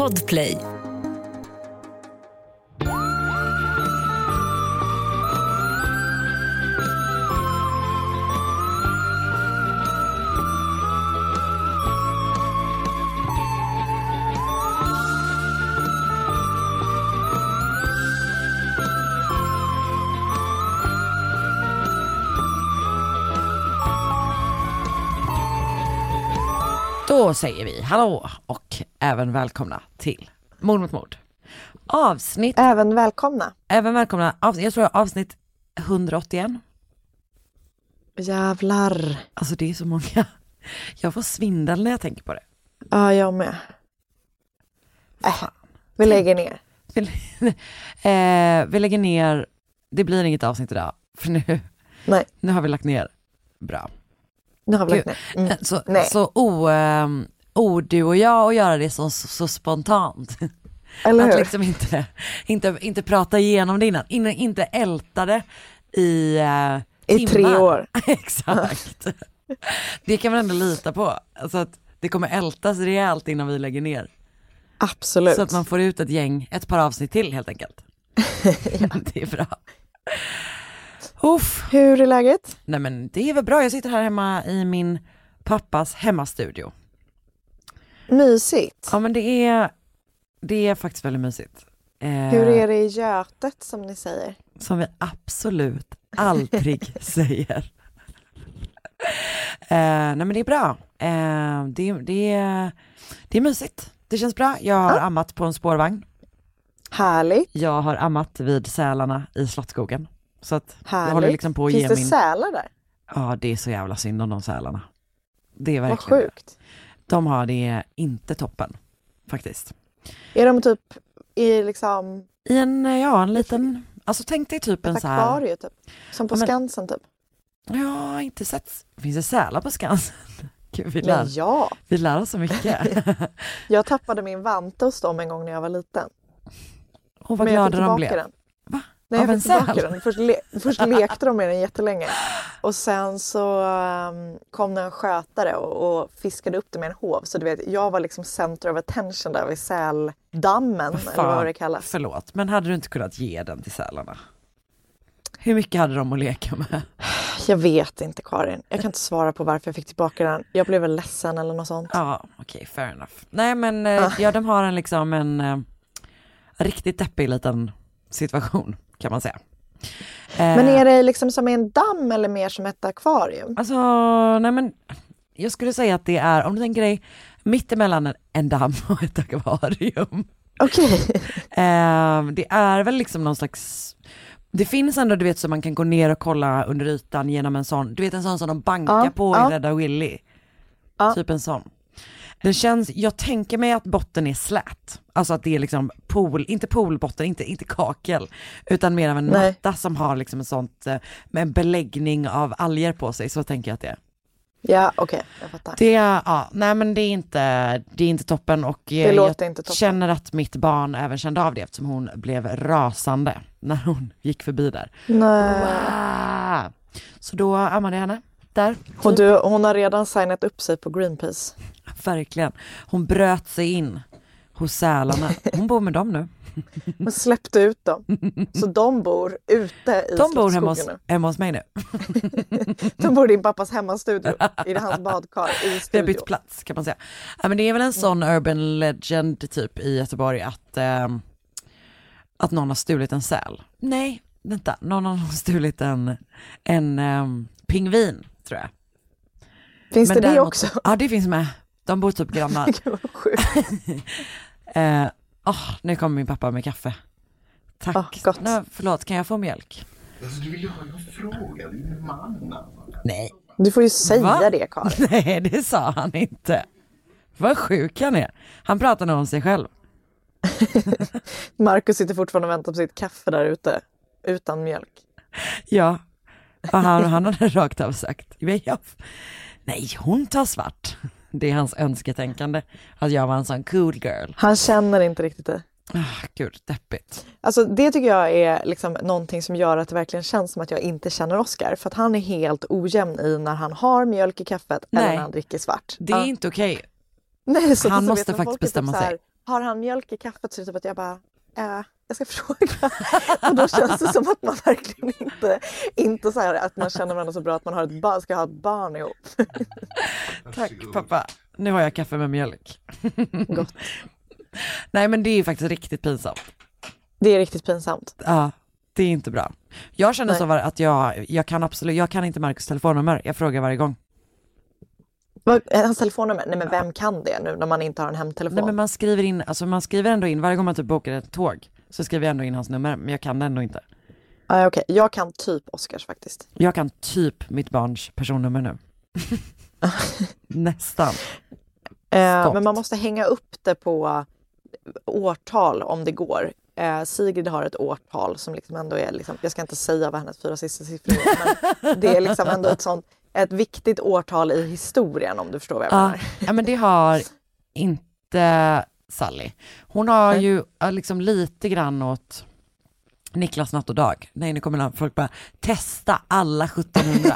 Podplay. Då säger vi hallå och även välkomna till Mord mot mord. Avsnitt. Även välkomna. Jag tror avsnitt 181. Jävlar. Alltså det är så många. Jag får svindel när jag tänker på det. Ja, jag med. Vi lägger ner. Vi lägger ner. Det blir inget avsnitt idag. För nu har vi lagt ner. Bra. Nu har vi lagt ner. Så du och jag och göra det så spontant. Eller hur? Att liksom inte prata igenom det innan. Inte älta det i timmar. 3 år. Exakt. Det kan man ändå lita på. Alltså att det kommer ältas rejält innan vi lägger ner. Absolut. Så att man får ut ett par avsnitt till helt enkelt. Ja. Det är bra. Hur är läget? Nej men det är väl bra. Jag sitter här hemma i min pappas hemmastudio. Mysigt. Ja men det är faktiskt väldigt mysigt. Hur är det i Götet som ni säger? Som vi absolut aldrig säger. Nej men det är bra. Det är mysigt. Det känns bra. Jag har ammat på en spårvagn. Härligt. Jag har ammat vid sälarna i Slottsskogen. Så att härligt. jag håller liksom på att Finns det sälar där? Ja, det är så jävla synd om de sälarna. Det är verkligen. Vad sjukt. De har det inte toppen, faktiskt. Är de typ liksom... I en liten... Alltså tänk dig typ en så här... akvarie typ. Som på Skansen typ. Ja, inte sett. Finns det sälar på Skansen? Gud, vi lär oss så mycket. Jag tappade min vante hos dem en gång när jag var liten. Och vad glada de blev. Den. Va? Nej, jag fick tillbaka den. Först lekte de med den jättelänge. Och sen så kom det en skötare och fiskade upp det med en hov. Så du vet, jag var liksom center of attention där vid säldammen. Eller vad det kallas. Förlåt, men hade du inte kunnat ge den till sälarna? Hur mycket hade de att leka med? Jag vet inte, Karin. Jag kan inte svara på varför jag fick tillbaka den. Jag blev väl ledsen eller något sånt. Ja, okej, fair enough. Nej, men de har en riktigt deppig liten situation, kan man säga. Men är det liksom som en damm eller mer som ett akvarium? Alltså, nej men jag skulle säga att det är, om du tänker dig, mittemellan en damm och ett akvarium. Okej. Det är väl liksom någon slags... Det finns ändå, du vet, så man kan gå ner och kolla under ytan genom en sån, du vet en sån som de bankar på i Rädda Willy. Typ en sån. Det känns, jag tänker mig att botten är slät. Alltså att det är liksom inte poolbotten, inte kakel, utan mer av en matta som har liksom en sånt med en beläggning av alger på sig, så tänker jag att det är. Ja, okej, jag fattar. Nej men det är inte toppen, och det låter inte toppen. Känner att mitt barn även kände av det eftersom hon blev rasande när hon gick förbi där. Nej. Wow. Så då ammade jag henne där. Och hon har redan signat upp sig på Greenpeace. Verkligen. Hon bröt sig in hos sälarna. Hon bor med dem nu. Hon släppte ut dem. Så de bor ute i De bor hemma hos mig nu. De bor i din pappas hemmastudio. I hans badkar i studio. Vi har bytt plats, kan man säga. Ja, men det är väl en sån urban legend typ i Göteborg att någon har stulit en säl. Nej, vänta. Någon har stulit en pingvin, tror jag. Finns men det också? Ja, det finns med. De bor typ grannar. Nu kommer min pappa med kaffe. Tack. Gott. Nej, förlåt, kan jag få mjölk? Alltså, du vill ju ha en fråga, du är man. Nej. Du får ju säga det, Karin. Nej, det sa han inte. Vad sjuk han är. Han pratar nog om sig själv. Marcus sitter fortfarande och väntar på sitt kaffe där ute. Utan mjölk. Ja. Och han hade rakt av sagt. Nej, hon tar svart. Det är hans önsketänkande. Att jag var en sån cool girl. Han känner inte riktigt det. Gud, deppigt. Alltså det tycker jag är liksom någonting som gör att det verkligen känns som att jag inte känner Oscar. För att han är helt ojämn i när han har mjölk i kaffet eller när han dricker svart. Det är inte okej. Nej, så han så måste vet, faktiskt bestämma typ sig. har han mjölk i kaffet? Så det är typ att jag bara, jag ska fråga. Och då känns det som att man verkligen inte så här att man känner varandra så bra att man har ett barn, ska ha ett barn ihop. Tack pappa, nu har jag kaffe med mjölk. Gott. Nej men det är ju faktiskt riktigt pinsamt. Det är riktigt pinsamt. Ja, det är inte bra. Jag känner så att jag kan inte Marcus telefonnummer. Jag frågar varje gång. Hans telefonnummer? Nej men vem kan det nu när man inte har en hemtelefon? Nej men man skriver ändå in varje gång man typ bokar ett tåg. Så skriver jag ändå in hans nummer, men jag kan det ändå inte. Okej. Jag kan typ Oscars faktiskt. Jag kan typ mitt barns personnummer nu. Nästan. Men man måste hänga upp det på årtal om det går. Sigrid har ett årtal som liksom ändå är liksom, jag ska inte säga vad hennes 4 sista siffror är, men det är liksom ändå ett viktigt årtal i historien, om du förstår vad jag menar. Ja men det har inte Sally. Hon har ju liksom lite grann åt Niklas natt och dag. Nej, nu kommer folk bara testa alla 1700.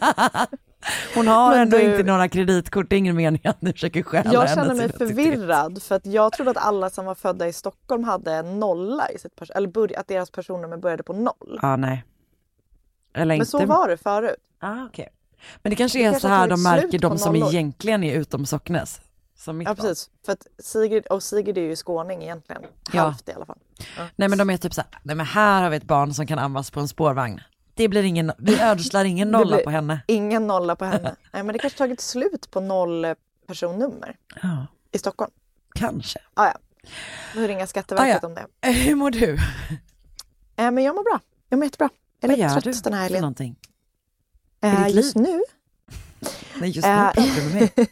Hon har ändå inte några kreditkort. Det är ingen mening att nu försöker stjäla. Jag känner mig förvirrad för att jag trodde att alla som var födda i Stockholm hade en nolla i sitt eller att deras personnummer började på 0. Nej. Eller men inte. Så var det förut. Okej. Men det kanske är så här de märker de som egentligen är utom Socknes. Ja, precis. För att Sigrid är ju skåning egentligen. Halvt i alla fall. Ja. Nej, men de är typ så här, nej men här har vi ett barn som kan ammas på en spårvagn. Det blir vi ödslar ingen nolla på henne. Ingen nolla på henne. Nej, men det kanske tagit slut på 0 personnummer i Stockholm. Kanske. Ja. Nu ringer Skatteverket om det. Hur mår du? Men jag mår bra. Jag mår jättebra. Jag är lite trött den här helgen. Någonting? Just nu? Nej, just nu pratar du med mig.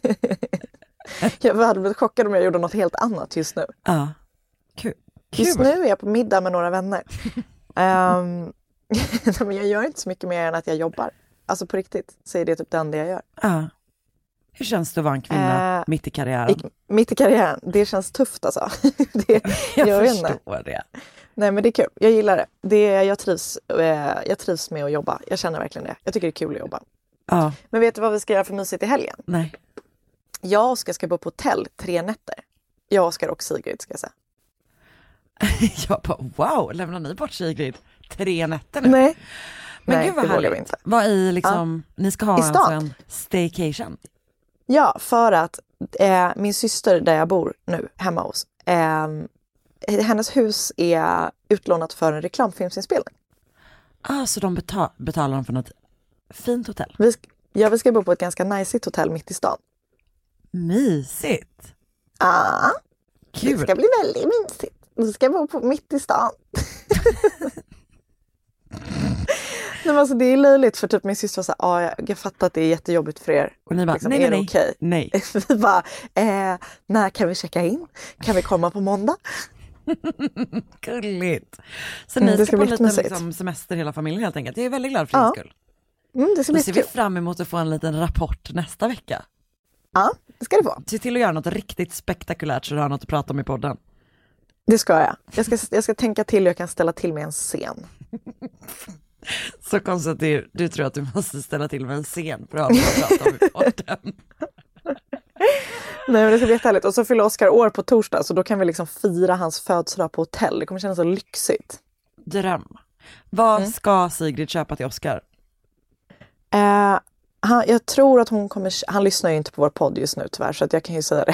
Jag hade blivit chockad om jag gjorde något helt annat just nu. Ja, kul. Just nu är jag på middag med några vänner. Men jag gör inte så mycket mer än att jag jobbar. Alltså på riktigt så är det typ det enda jag gör. Hur känns det att vara en kvinna mitt i karriären? Mitt i karriären, det känns tufft alltså. Jag förstår det. Nej men det är kul, jag gillar det. Jag trivs med att jobba, jag känner verkligen det. Jag tycker det är kul att jobba. Men vet du vad vi ska göra för mysigt i helgen? Nej. Jag och Oskar ska bo på hotell 3 nätter. Jag, Oskar och Sigrid ska jag säga. Jag bara, wow, lämnar ni bort Sigrid 3 nätter nu? Nej. Men gud vad härligt. Inte. Vad i liksom, ni ska ha alltså en staycation? Ja, för att min syster där jag bor nu, hemma hos, hennes hus är utlånat för en reklamfilmsinspelning. Så de betalar dem för något fint hotell? Vi ska bo på ett ganska najsigt hotell mitt i stan. Mysigt! Kul. Det ska bli väldigt mysigt. Vi ska bo på mitt i stan. Nej, men alltså, det är löjligt för typ min syster sa jag fattar att det är jättejobbigt för er. Och ni bara, liksom, nej. Vi bara, när kan vi checka in? Kan vi komma på måndag? Gulligt. Så ni ska på lite liksom, semester hela familjen helt enkelt. Jag är väldigt glad för din skull. Det ska bli ser vi fram emot att få en liten rapport nästa vecka. Ja, det ska det få. Se till att göra något riktigt spektakulärt så du har något att prata om i podden. Det ska jag. Jag ska tänka till, jag kan ställa till med en scen. Så konstigt att du tror att du måste ställa till med en scen för att ha något att prata om i podden. Nej, men det ska bli jättehärligt. Och så fyller Oskar år på torsdag, så då kan vi liksom fira hans födelsedag på hotell. Det kommer kännas så lyxigt. Dröm. Vad ska Sigrid köpa till Oskar? Jag tror att han lyssnar ju inte på vår podd just nu tyvärr, så att jag kan ju säga det.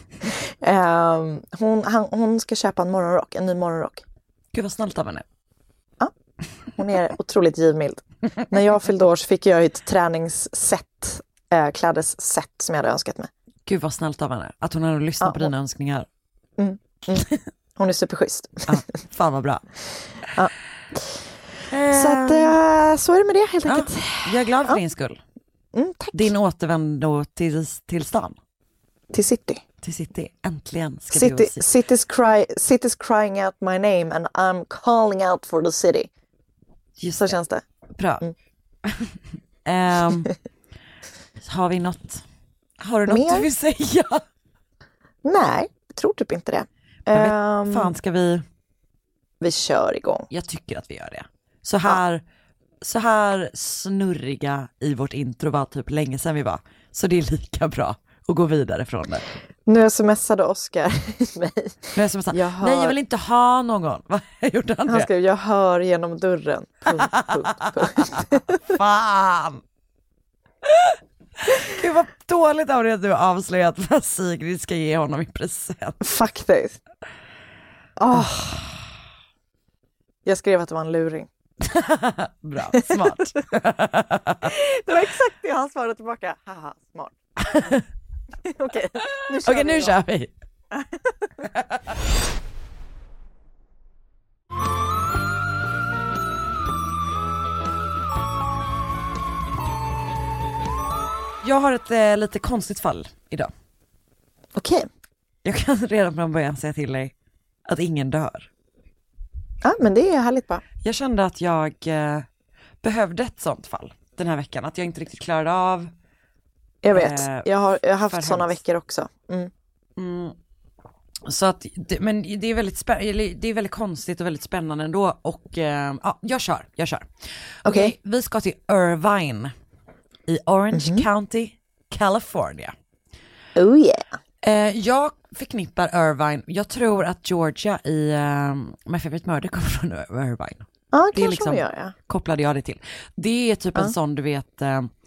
Hon ska köpa en ny morgonrock. Gud vad snällt av henne. Ja, hon är otroligt givmild. När jag fyllde år så fick jag ett träningsset, klädesset som jag hade önskat mig. Gud vad snällt av henne, att hon har lyssnat på dina önskningar. Hon är superschysst. Fan vad bra. Ja. Så att, så är det med det helt enkelt. Jag är glad för din skull. Tack. Din återvändo till stan. Till city. Äntligen ska City's crying out my name and I'm calling out for the city. Just så det. Känns det. Bra. Har du något mer? du vill säga? Nej, jag tror typ inte det. Fan, ska vi kör igång. Jag tycker att vi gör det. Så här snurriga i vårt intro var typ länge sedan vi var. Så det är lika bra att gå vidare från det. Nu smsade Oscar mig. Nu smsade, nej jag vill inte ha någon. Vad gjorde han det? Han skrev, jag hör genom dörren. ... Fan! Gud vad dåligt av dig att du har avslöjat vad Sigrid ska ge honom i present. Faktiskt. Jag skrev att det var en luring. Bra, smart. Det var exakt det han svarade tillbaka. Haha, smart. Okej, nu kör vi. Jag har ett lite konstigt fall idag. Okej. Jag kan redan från början säga till dig att ingen dör. Ja, men det är härligt bara. Jag kände att jag behövde ett sånt fall den här veckan. Att jag inte riktigt klarade av. Jag vet, jag har haft sådana veckor också. Så att, men det är väldigt konstigt och väldigt spännande ändå. Och jag kör. Okej, vi ska till Irvine i Orange County, California. Oh yeah. Jag förknippar Irvine, jag tror att Georgia i My Favorite Murder kommer från Irvine. Ja, det kanske liksom, gör, ja. kopplade jag det till. Det är typ en sån, du vet,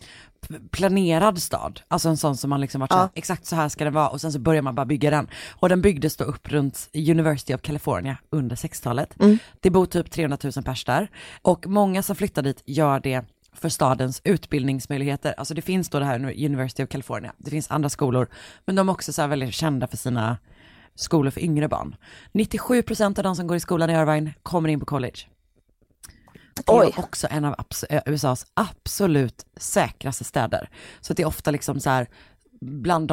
planerad stad. Alltså en sån som man liksom varit så här, exakt så här ska det vara, och sen så börjar man bara bygga den. Och den byggdes då upp runt University of California under 60-talet. Det bor typ 300 000 pers där. Och många som flyttar dit gör det för stadens utbildningsmöjligheter. Alltså det finns då det här University of California. Det finns andra skolor, men de är också så här väldigt kända för sina skolor för yngre barn. 97% av de som går i skolan i Irvine kommer in på college. Det är också en av USAs absolut säkraste städer. Så det är ofta liksom så här bland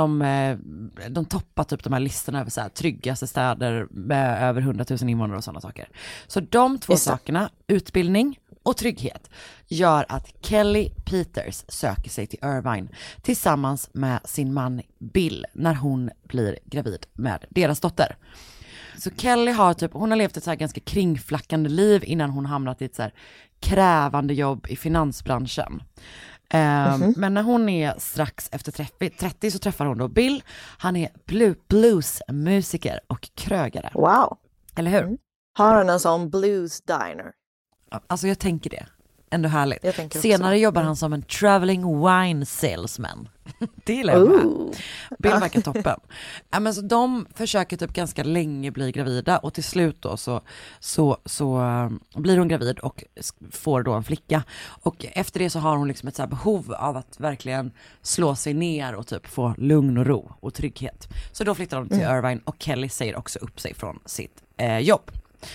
de toppar typ de här listorna över så här tryggaste städer med över 100 000 invånare och sådana saker. Så de två sakerna, utbildning och trygghet, gör att Kelly Peters söker sig till Irvine tillsammans med sin man Bill när hon blir gravid med deras dotter. Så Kelly hon har levt ett så här ganska kringflackande liv innan hon hamnat i ett så här krävande jobb i finansbranschen. Men när hon är strax efter 30 så träffar hon då Bill. Han är bluesmusiker och krögare. Wow. Eller hur? Har han en sån blues diner? Alltså jag tänker det. Ändå härligt. Senare jobbar han som en traveling wine salesman. Det gillar jag med. Bill verkar toppen. Men så de försöker typ ganska länge bli gravida, och till slut då så blir hon gravid och får då en flicka. Och efter det så har hon liksom ett så här behov av att verkligen slå sig ner och typ få lugn och ro och trygghet. Så då flyttar de till Irvine, och Kelly säger också upp sig från sitt jobb.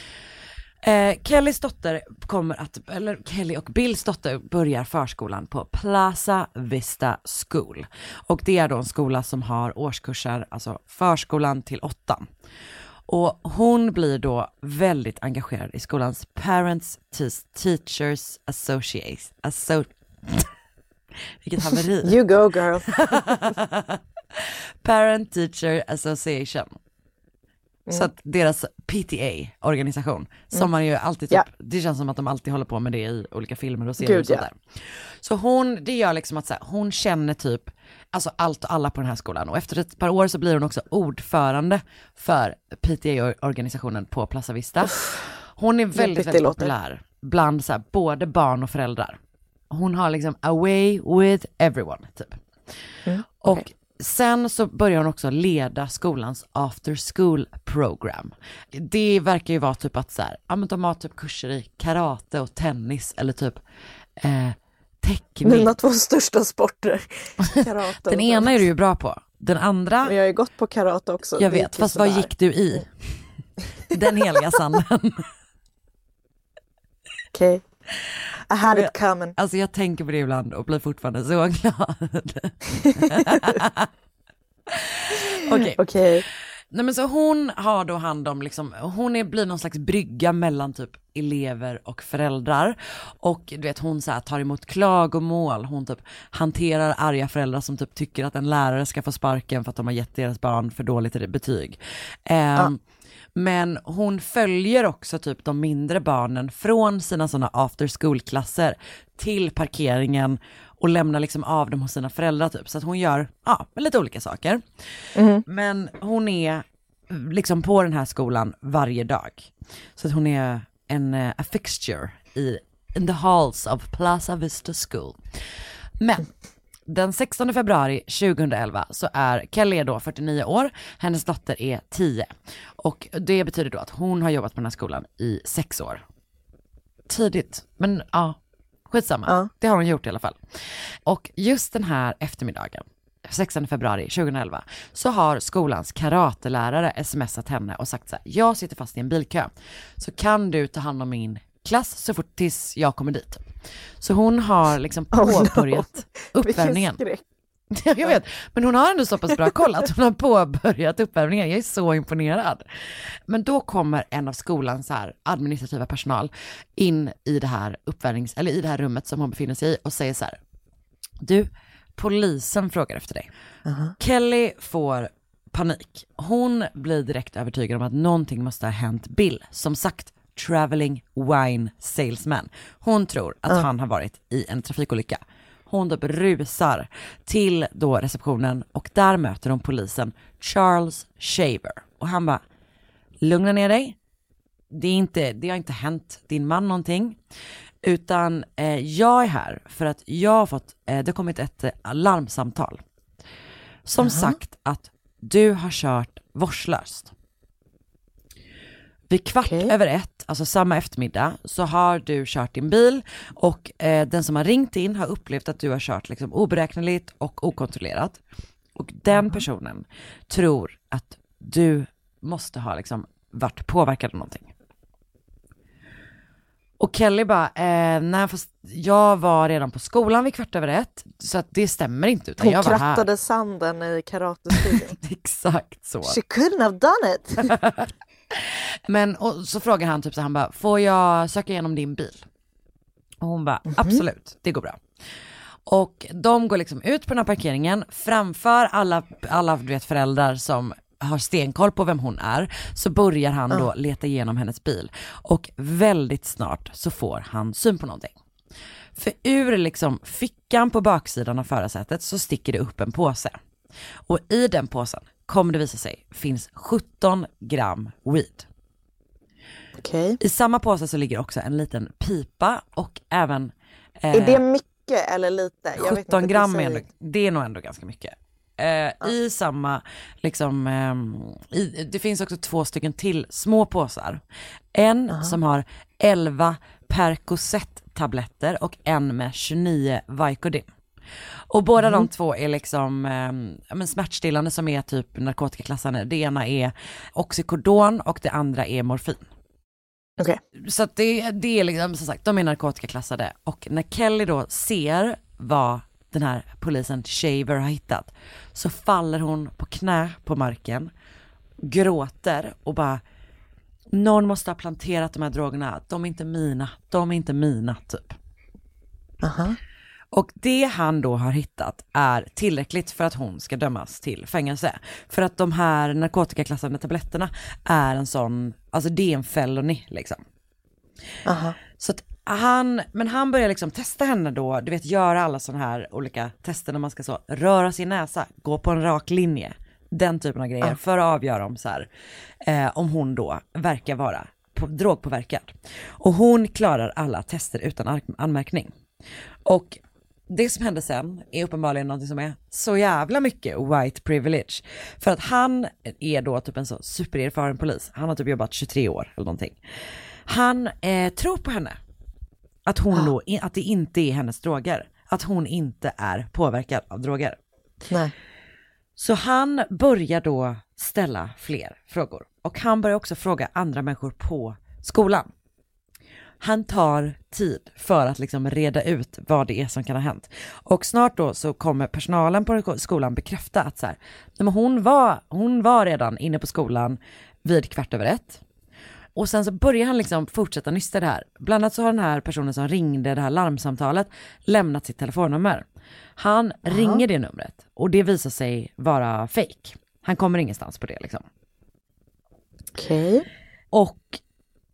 Kellys dotter Kelly och Bills dotter börjar förskolan på Plaza Vista School. Och det är då en skola som har årskurser, alltså förskolan till 8. Och hon blir då väldigt engagerad i skolans Parents Teachers Association. Vilket haveri. You go girl. Parent Teacher Association. Så att deras PTA-organisation, som man ju alltid typ, det känns som att de alltid håller på med det i olika filmer och serier och sånt där. Så det gör liksom att så här, hon känner typ alltså allt och alla på den här skolan, och efter ett par år så blir hon också ordförande för PTA-organisationen på Plaza Vista. Hon är väldigt, väldigt populär bland så här, både barn och föräldrar. Hon har liksom a way with everyone typ. Och sen så börjar hon också leda skolans after school program. Det verkar ju vara typ att så här, men de har typ kurser i karate och tennis, eller typ teckning. Mina 2 största sporter. Karate. Den ena är du ju bra på. Den andra... Men jag har ju gått på karate också. Jag vet, fast vad gick du i? Den heliga sanden. Okej. I had it coming. Alltså jag tänker på det ibland och blir fortfarande så glad. Okej. Nej, men så hon har då hand om liksom, blir någon slags brygga mellan typ elever och föräldrar, och du vet, hon så här tar emot klagomål, hon typ hanterar arga föräldrar som typ tycker att en lärare ska få sparken för att de har gett deras barn för dåligt betyg. Men hon följer också typ de mindre barnen från sina sådana after school-klasser till parkeringen och lämnar liksom av dem hos sina föräldrar typ. Så att hon gör lite olika saker. Men hon är liksom på den här skolan varje dag. Så att hon är a fixture in the halls of Plaza Vista School. Men den 16 februari 2011 så är Kelly då 49 år, hennes dotter är 10. Och det betyder då att hon har jobbat på den här skolan i 6 år. Tidigt, men skitsamma. Det har hon gjort i alla fall. Och just den här eftermiddagen, 16 februari 2011, så har skolans karatelärare smsat henne och sagt så här: jag sitter fast i en bilkö, så kan du ta hand om min klass så fort tills jag kommer dit. Så hon har liksom påbörjat uppvärmningen. Jag vet, men hon har ändå så pass bra koll att hon har påbörjat uppvärmningen. Jag är så imponerad. Men då kommer en av skolans så här administrativa personal in i det här i det här rummet som hon befinner sig i och säger så här: du, polisen frågar efter dig. Kelly får panik. Hon blir direkt övertygad om att någonting måste ha hänt Bill, som sagt traveling wine salesman. Hon tror att han har varit i en trafikolycka. Hon då rusar till då receptionen och där möter hon polisen Charles Shaver. Och han bara: lugna ner dig. Det har inte hänt din man någonting. Utan jag är här för att jag har fått, det har kommit ett larmsamtal. Som sagt att du har kört vårdslöst. Vid 1:15, alltså samma eftermiddag, så har du kört din bil och den som har ringt in har upplevt att du har kört liksom oberäkneligt och okontrollerat. Och den personen tror att du måste ha liksom varit påverkad av någonting. Och Kelly bara, nej fast jag var redan på skolan vid 1:15, så att det stämmer inte, utan jag var här. Hon krattade sanden i karatestudion. Exakt så. She couldn't have done it. Men och så frågar han typ så, han bara: får jag söka igenom din bil? Och hon bara: absolut, det går bra. Och de går liksom ut på den här parkeringen framför alla du vet, föräldrar som har stenkoll på vem hon är. Så börjar han då leta igenom hennes bil. Och väldigt snart så får han syn på någonting. För ur liksom fickan på baksidan av förarsätet så sticker det upp en påse. Och i den påsen kommer det visa sig finns 17 gram weed. Okay. I samma påse så ligger också en liten pipa och även... är det mycket eller lite? 17 gram är ändå, det är nog ändå ganska mycket. I samma liksom, det finns också 2 stycken till små påsar. En som har 11 Percocet-tabletter och en med 29 Vicodin. Och båda de två är liksom smärtstillande som är typ narkotikaklassande. Det ena är oxycodon och det andra är morfin. Okay. Så att det är liksom, som sagt, de är narkotikaklassade. Och när Kelly då ser vad den här polisen Shaver har hittat, så faller hon på knä på marken, gråter och bara: någon måste ha planterat de här drogerna, de är inte mina typ. Och det han då har hittat är tillräckligt för att hon ska dömas till fängelse. För att de här narkotikaklassade tabletterna är en sån, alltså det är en felony liksom. Så att han börjar liksom testa henne då, du vet, göra alla såna här olika tester när man ska så röra sin näsa, gå på en rak linje, den typen av grejer för att avgöra om så här, om hon då verkar vara drogpåverkad. Och hon klarar alla tester utan anmärkning. Och det som hände sen är uppenbarligen något som är så jävla mycket white privilege. För att han är då typ en så supererfaren polis. Han har typ jobbat 23 år eller någonting. Han tror på henne. Att hon då, att det inte är hennes droger. Att hon inte är påverkad av droger. Nej. Så han börjar då ställa fler frågor. Och han börjar också fråga andra människor på skolan. Han tar tid för att liksom reda ut vad det är som kan ha hänt. Och snart då så kommer personalen på skolan bekräfta att så här, men hon var redan inne på skolan vid 1:15. Och sen så börjar han liksom fortsätta nysta det här. Bland annat så har den här personen som ringde det här larmsamtalet lämnat sitt telefonnummer. Han ringer det numret och det visar sig vara fake. Han kommer ingenstans på det liksom. Okej. Och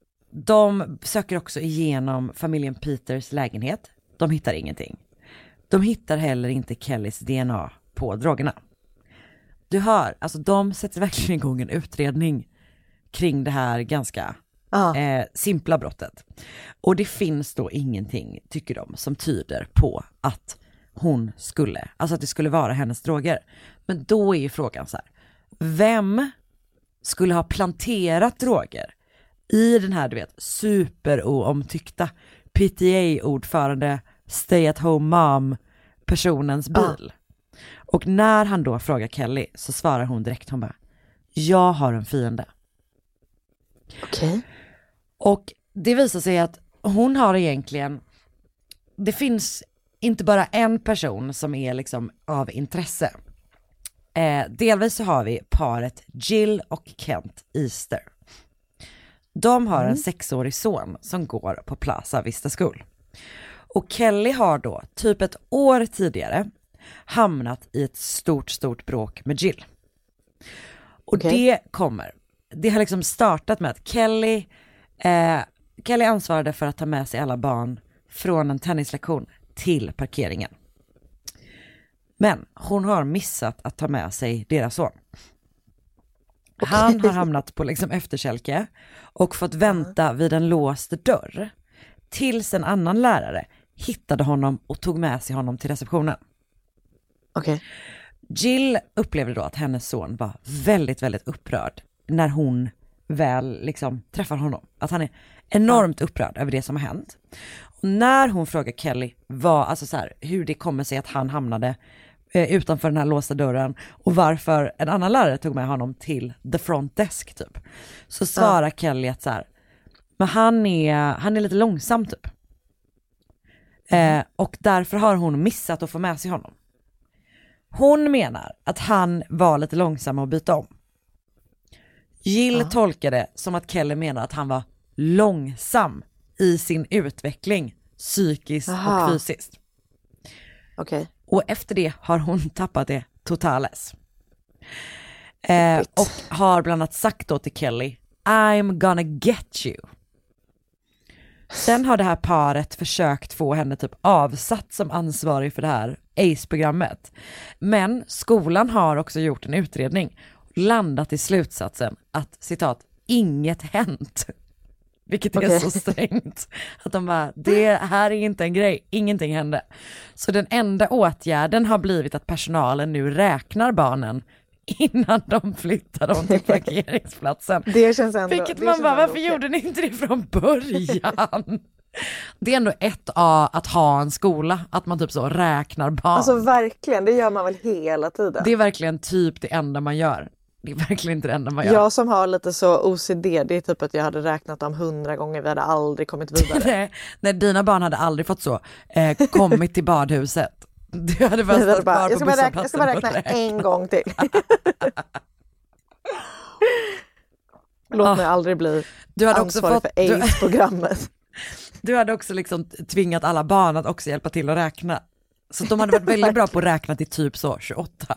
de söker också igenom familjen Peters lägenhet. De hittar ingenting. De hittar heller inte Kellys DNA på drogerna. Du hör, alltså de sätter verkligen igång en utredning kring det här ganska simpla brottet. Och det finns då ingenting, tycker de, som tyder på att hon skulle, alltså att det skulle vara hennes droger. Men då är ju frågan så här, vem skulle ha planterat droger i den här, du vet, superoomtyckta PTA-ordförande stay at home mom personens bil? Och när han då frågar Kelly så svarar hon direkt, hon bara, jag har en fiende. Okej. Och det visar sig att hon har egentligen, det finns inte bara en person som är liksom av intresse. Delvis så har vi paret Jill och Kent Easter. De har en 6-årig son som går på Plaza Vista School. Och Kelly har då typ ett år tidigare hamnat i ett stort bråk med Jill. Och det har liksom startat med att Kelly ansvarade för att ta med sig alla barn från en tennislektion till parkeringen. Men hon har missat att ta med sig deras son. Han har hamnat på liksom efterkälke och fått vänta vid en låst dörr tills en annan lärare hittade honom och tog med sig honom till receptionen. Jill upplevde då att hennes son var väldigt, väldigt upprörd när hon väl liksom träffar honom. Att han är enormt upprörd över det som har hänt. Och när hon frågar Kelly alltså så här, hur det kommer sig att han hamnade utanför den här låsta dörren och varför en annan lärare tog med honom till the front desk typ, så svarar Kelly att så här, men han är lite långsam typ. Och därför har hon missat att få med sig honom. Hon menar att han var lite långsam att byta om. Jill tolkade som att Kelly menar att han var långsam i sin utveckling psykiskt och fysiskt. Och efter det har hon tappat det totales. Och har bland annat sagt då till Kelly, I'm gonna get you. Sen har det här paret försökt få henne typ avsatt som ansvarig för det här ACE-programmet. Men skolan har också gjort en utredning och landat i slutsatsen att, citat, inget hänt. Vilket är så strängt. Att de bara, det här är inte en grej, ingenting hände. Så den enda åtgärden har blivit att personalen nu räknar barnen innan de flyttar dem till parkeringsplatsen. Det känns ändå, vilket man bara, varför gjorde ni inte det från början? Det är ändå ett A att ha en skola, att man typ så räknar barn. Alltså verkligen, det gör man väl hela tiden. Det är verkligen typ det enda man gör. Det är verkligen inte det enda man gör. Jag som har lite så OCD, det är typ att jag hade räknat dem 100 gånger, vi hade aldrig kommit vidare. Nej, dina barn hade aldrig fått så kommit till badhuset. Du hade bara stått kvar på busshållplatsen. Jag ska bara räkna en gång till. Låt mig aldrig bli ansvarig för AIDS-programmet. Du hade också liksom tvingat alla barn att också hjälpa till att räkna. Så de hade varit väldigt bra på att räkna till typ så 28.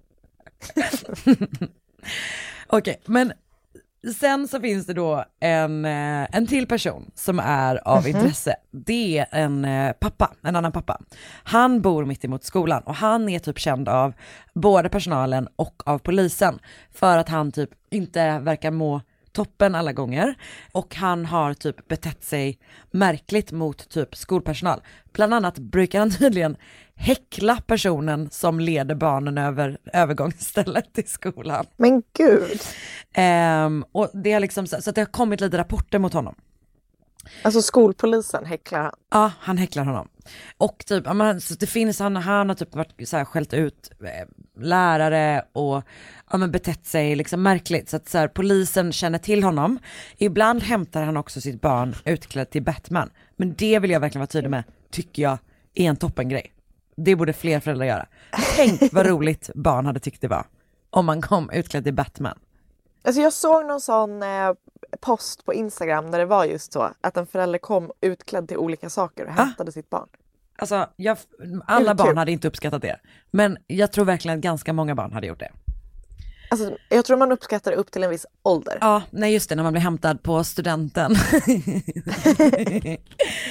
Okej, men sen så finns det då en till person som är av intresse. Det är en annan pappa. Han bor mitt emot skolan och han är typ känd av både personalen och av polisen för att han typ inte verkar må toppen alla gånger, och han har typ betett sig märkligt mot typ skolpersonal. Bland annat brukar han tydligen häckla personen som leder barnen över övergångsstället till skolan. Men gud. Och det är liksom så att det har kommit lite rapporter mot honom. Alltså skolpolisen häcklar han? Ja, han häcklar honom. Och typ, så det finns, han har typ varit så här, skällt ut lärare och betett sig liksom märkligt. Så att så här, polisen känner till honom. Ibland hämtar han också sitt barn utklädd till Batman. Men det vill jag verkligen vara tydlig med, tycker jag är en toppengrej. Det borde fler föräldrar göra. Tänk vad roligt barn hade tyckt det var om man kom utklädd till Batman. Alltså jag såg någon sån post på Instagram där det var just så att en förälder kom utklädd till olika saker och hämtade sitt barn. Alltså alla barn hade inte uppskattat det. Men jag tror verkligen att ganska många barn hade gjort det. Alltså jag tror man uppskattar det upp till en viss ålder. Ja, nej just det, när man blir hämtad på studenten.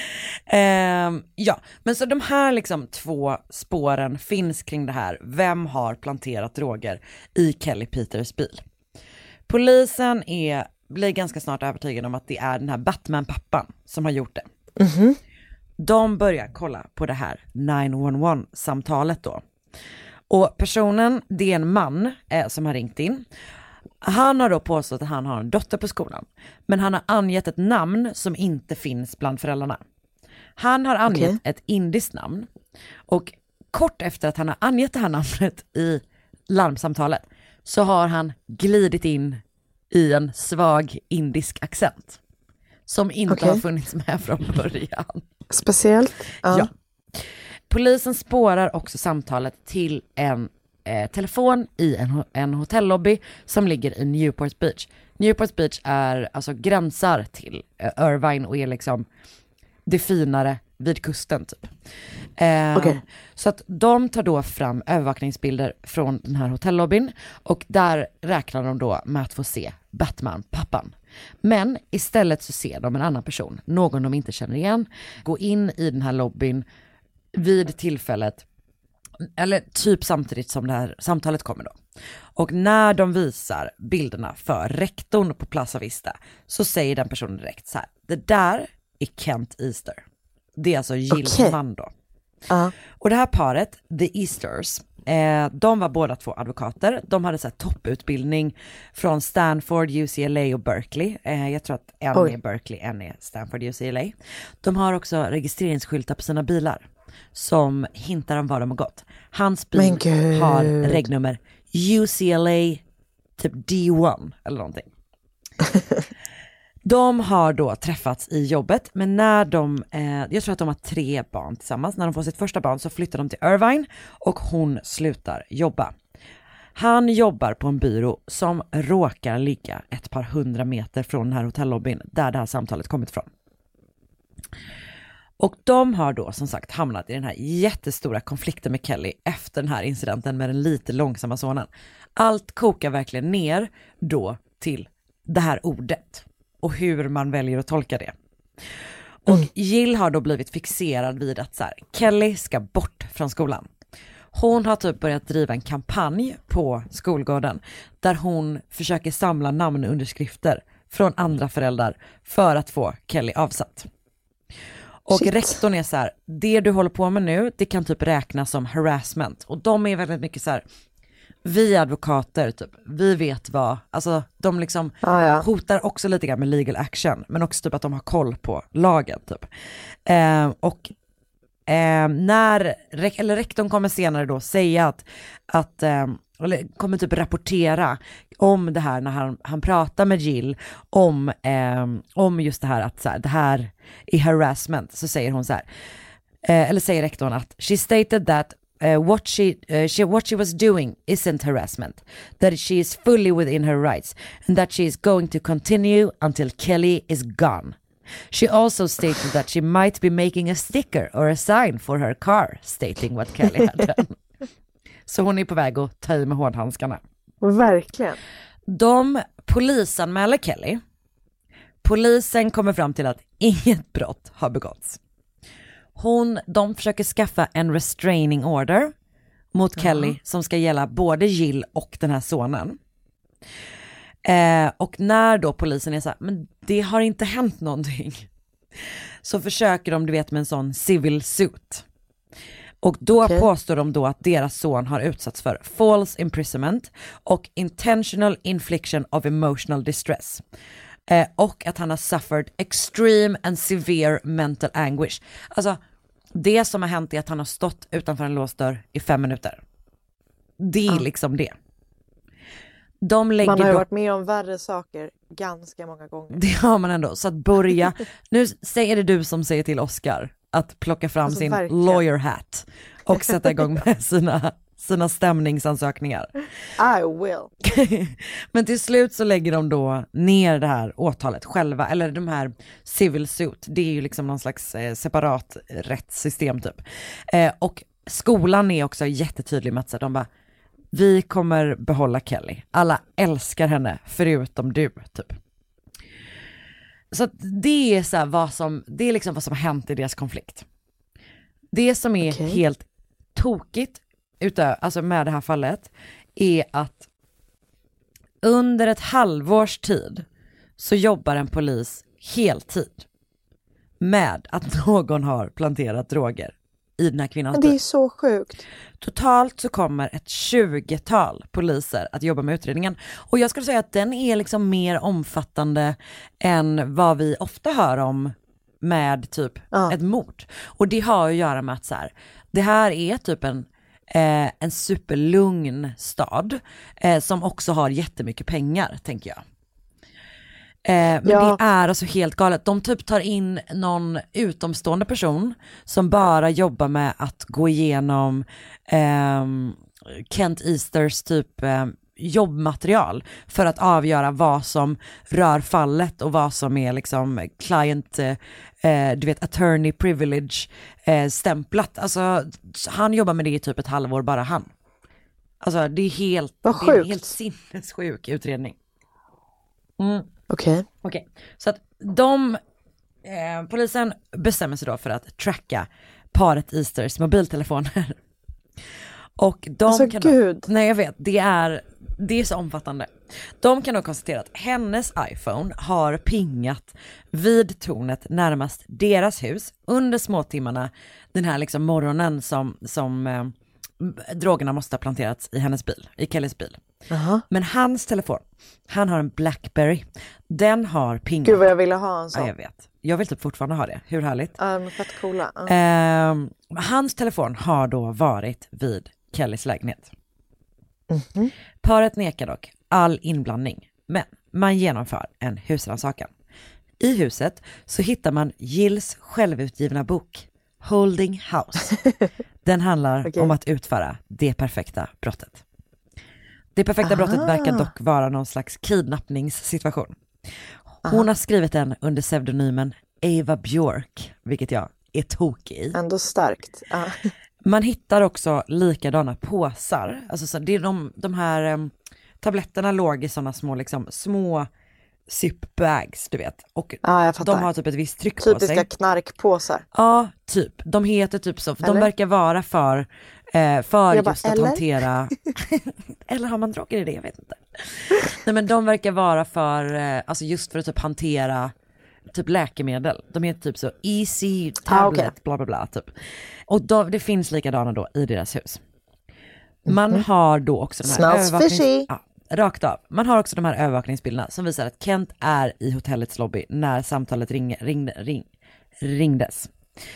Ja, men så de här liksom 2 spåren finns kring det här. Vem har planterat droger i Kelly Peters bil? Polisen blir ganska snart övertygade om att det är den här Batman-pappan som har gjort det. De börjar kolla på det här 911-samtalet då. Och personen, det är en man som har ringt in. Han har då påstått att han har en dotter på skolan. Men han har angett ett namn som inte finns bland föräldrarna. Han har angett ett indiskt namn. Och kort efter att han har angett det här namnet i larmsamtalet så har han glidit in i en svag indisk accent. Som inte har funnits med från början. Speciellt? Ja. Polisen spårar också samtalet till en telefon i en hotellobby som ligger i Newport Beach. Newport Beach är alltså gränsar till Irvine och är liksom det finare vid kusten typ. Så att de tar då fram övervakningsbilder från den här hotellobbyn och där räknar de då med att få se Batman-pappan. Men istället så ser de en annan person, någon de inte känner igen, gå in i den här lobbyn vid tillfället, eller typ samtidigt som det här samtalet kommer då. Och när de visar bilderna för rektorn på Plaza Vista så säger den personen direkt så här: det där är Kent Easter. Det är alltså Jills man då. Och det här paret, The Easters, de var båda 2 advokater. De hade så här topputbildning från Stanford, UCLA och Berkeley. Jag tror att en är Berkeley, en är Stanford, UCLA. De har också registreringsskyltar på sina bilar som hintar om var de har gått. Hans bil har regnummer UCLA typ D1 eller någonting. De har då träffats i jobbet, men när jag tror att de har 3 barn tillsammans. När de får sitt första barn så flyttar de till Irvine och hon slutar jobba. Han jobbar på en byrå som råkar ligga ett par 100 meter från den här hotellobbyn där det här samtalet kommit från. Och de har då som sagt hamnat i den här jättestora konflikten med Kelly efter den här incidenten med den lite långsamma sonen. Allt kokar verkligen ner då till det här ordet och hur man väljer att tolka det. Och Jill har då blivit fixerad vid att så här, Kelly ska bort från skolan. Hon har typ börjat driva en kampanj på skolgården där hon försöker samla namnunderskrifter från andra föräldrar för att få Kelly avsatt. Och rektorn är så här: det du håller på med nu, det kan typ räknas som harassment. Och de är väldigt mycket så här: vi advokater typ, vi vet vad, alltså de liksom hotar också lite grann med legal action, men också typ att de har koll på lagen typ. När rektorn kommer senare då säga att eller kommer typ rapportera om det här när han pratar med Jill om just det här att så här, det här är harassment, så säger hon så här, eller säger rektorn att she stated that what she was doing isn't harassment, that she is fully within her rights and that she is going to continue until Kelly is gone. She also stated that she might be making a sticker or a sign for her car stating what Kelly had done. Så hon är på väg att ta i med hårdhandskarna. Verkligen. De polisanmäler Kelly. Polisen kommer fram till att inget brott har begåtts. De försöker skaffa en restraining order mot Kelly som ska gälla både Jill och den här sonen. Och när då polisen är så här, men det har inte hänt någonting, så försöker de, du vet, med en sån civil suit. Och då påstår de då att deras son har utsatts för false imprisonment och intentional infliction of emotional distress. Och att han har suffered extreme and severe mental anguish. Alltså, det som har hänt är att han har stått utanför en låst dörr i 5 minuter. Det är liksom det. Man har ju varit med om värre saker ganska många gånger. Det har man ändå. Så att börja, nu är det du som säger till Oscar att plocka fram sin verkligen lawyer hat och sätta igång med sina stämningsansökningar. I will. Men till slut så lägger de då ner det här åtalet själva, eller de här civil suit. Det är ju liksom någon slags separat rättssystem typ. Och skolan är också jättetydlig med att de bara, vi kommer behålla Kelly. Alla älskar henne förutom du typ. Så att det är så här det är liksom vad som har hänt i deras konflikt. Det som är helt tokigt alltså med det här fallet är att under ett halvårs tid så jobbar en polis heltid med att någon har planterat droger i den här kvinnans bil. Det är så sjukt. Totalt så kommer ett 20-tal poliser att jobba med utredningen. Och jag skulle säga att den är liksom mer omfattande än vad vi ofta hör om med typ ett mord. Och det har att göra med att så här, det här är typ en superlugn stad som också har jättemycket pengar, tänker jag. Men det är alltså helt galet. De typ tar in någon utomstående person som bara jobbar med att gå igenom Kent Easters typ jobbmaterial för att avgöra vad som rör fallet och vad som är liksom client, attorney privilege stämplat. Alltså han jobbar med det i typ ett halvår, bara han. Alltså det är en helt sinnessjuk utredning. Okej. Så att polisen bestämmer sig då för att tracka paret Easters mobiltelefoner. Och de nej jag vet, det är så omfattande. De kan då konstatera att hennes iPhone har pingat vid tornet närmast deras hus under småtimmarna den här liksom morgonen som drogerna måste ha planterats i hennes bil, i Kellys bil. Men hans telefon, han har en BlackBerry. Den har pingat. Gud vad jag ville ha en sån. Ja, jag vet. Jag vill typ fortfarande ha det. Hur härligt? Fett coola. Hans telefon har då varit vid Kellys lägenhet. Paret nekar dock all inblandning, men man genomför en husrannsakan. I huset så hittar man Gills självutgivna bok Holding House. Den handlar om att utföra det perfekta brottet. Det perfekta brottet verkar dock vara någon slags kidnappningssituation. Hon har skrivit den under pseudonymen Ava Björk, vilket jag är tokig i. Ändå starkt. Man hittar också likadana påsar. Alltså så det är de här tabletterna låg i sådana små zip-bags, du vet. Och de har typ ett visst tryck på sig. Typiska knarkpåsar. Ja, typ. De heter typ så. De verkar vara för just att hantera... Eller har man droger i det? Jag vet inte. Nej, men de verkar vara för... alltså just för att typ hantera typ läkemedel. De heter typ så Easy Tablet, bla bla bla typ. Och det finns likadana då i deras hus. Man har då också de här rakt av. Man har också de här övervakningsbilderna som visar att Kent är i hotellets lobby när samtalet ringdes.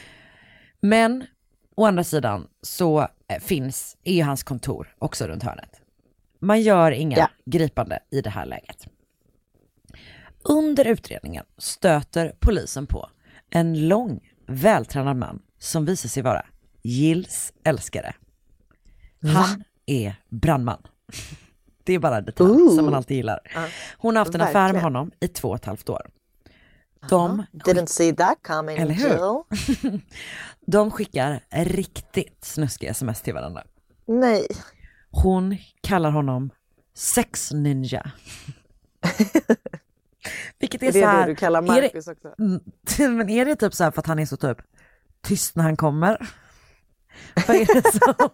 Men å andra sidan så är ju hans kontor också runt hörnet. Man gör inga gripande i det här läget. Under utredningen stöter polisen på en lång, vältränad man som visar sig vara Gills älskare. Han är brandman. Det är bara en detalj som man alltid gillar. Hon har haft en affär med honom i 2,5 år. Didn't see that coming. Eller hur? De skickar riktigt snuskiga sms till varandra. Nej. Hon kallar honom sex ninja. Vilket är det så här, det du kallar Marcus också? Men är det typ så här för att han är så typ tyst när han kommer? Vad är det så?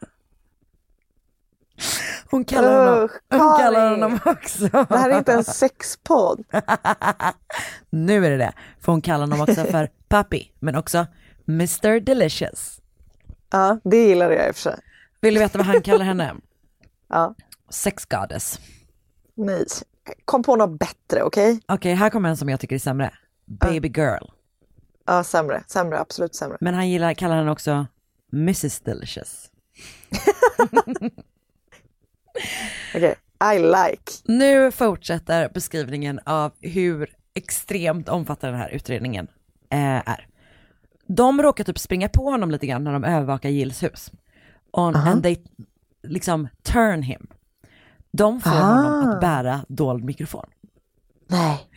Hon kallar honom också. Det här är inte en sexpodd. Nu är det. För hon kallar honom också för Papi, men också Mr. Delicious. Ja, det gillar jag i och för sig. Vill du veta vad han kallar henne? Ja. Sex goddess. Nej, kom på något bättre, okej? Okej, här kommer en som jag tycker är sämre. Baby girl. Ja, sämre, absolut sämre. Men han kallar henne också Mrs. Delicious. Okej, I like. Nu fortsätter beskrivningen av hur extremt omfattande den här utredningen är. De råkar typ springa på honom lite grann när de övervakar Gills hus. And they liksom turn him. De får honom att bära dold mikrofon. Nej.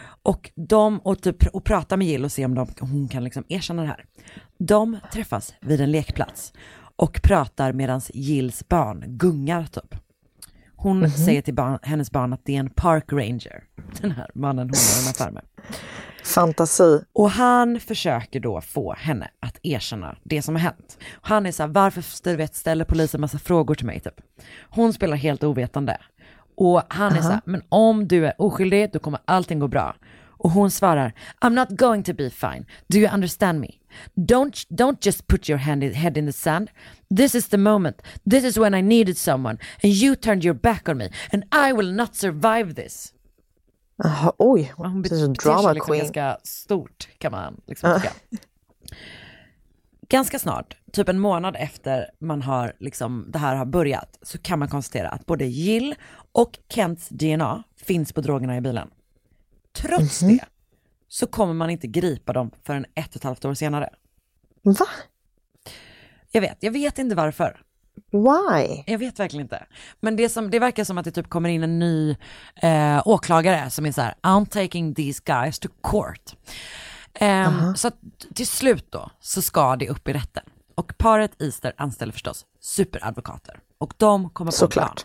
Och prata med Gill och se om hon kan liksom erkänna det här. De träffas vid en lekplats och pratar medan Gills barn gungar typ. Hon säger till hennes barn att det är en park ranger. Den här mannen hon har en affär med. Fantasi. Och han försöker då få henne att erkänna det som har hänt. Han är så här, varför ställer polisen massa frågor till mig typ. Hon spelar helt ovetande. Och han är så här, men om du är oskyldig då kommer allting gå bra. Och hon svarar, I'm not going to be fine. Do you understand me? Don't just put your head in the sand. This is the moment. This is when I needed someone. And you turned your back on me. And I will not survive this. Aha, oj, hon det är så drama liksom queen. Ganska stort kan man liksom tycka. Ganska snart, typ en månad efter man har liksom, det här har börjat, så kan man konstatera att både Jill och Kents DNA finns på drogerna i bilen. Trots det så kommer man inte gripa dem förrän 1,5 år senare. Va? Jag vet inte varför. Why? Jag vet verkligen inte. Men det verkar som att det typ kommer in en ny åklagare som är så här, I'm taking these guys to court. Så att till slut då så ska det upp i rätten. Och paret Easter anställer förstås superadvokater. Och de kommer på plan.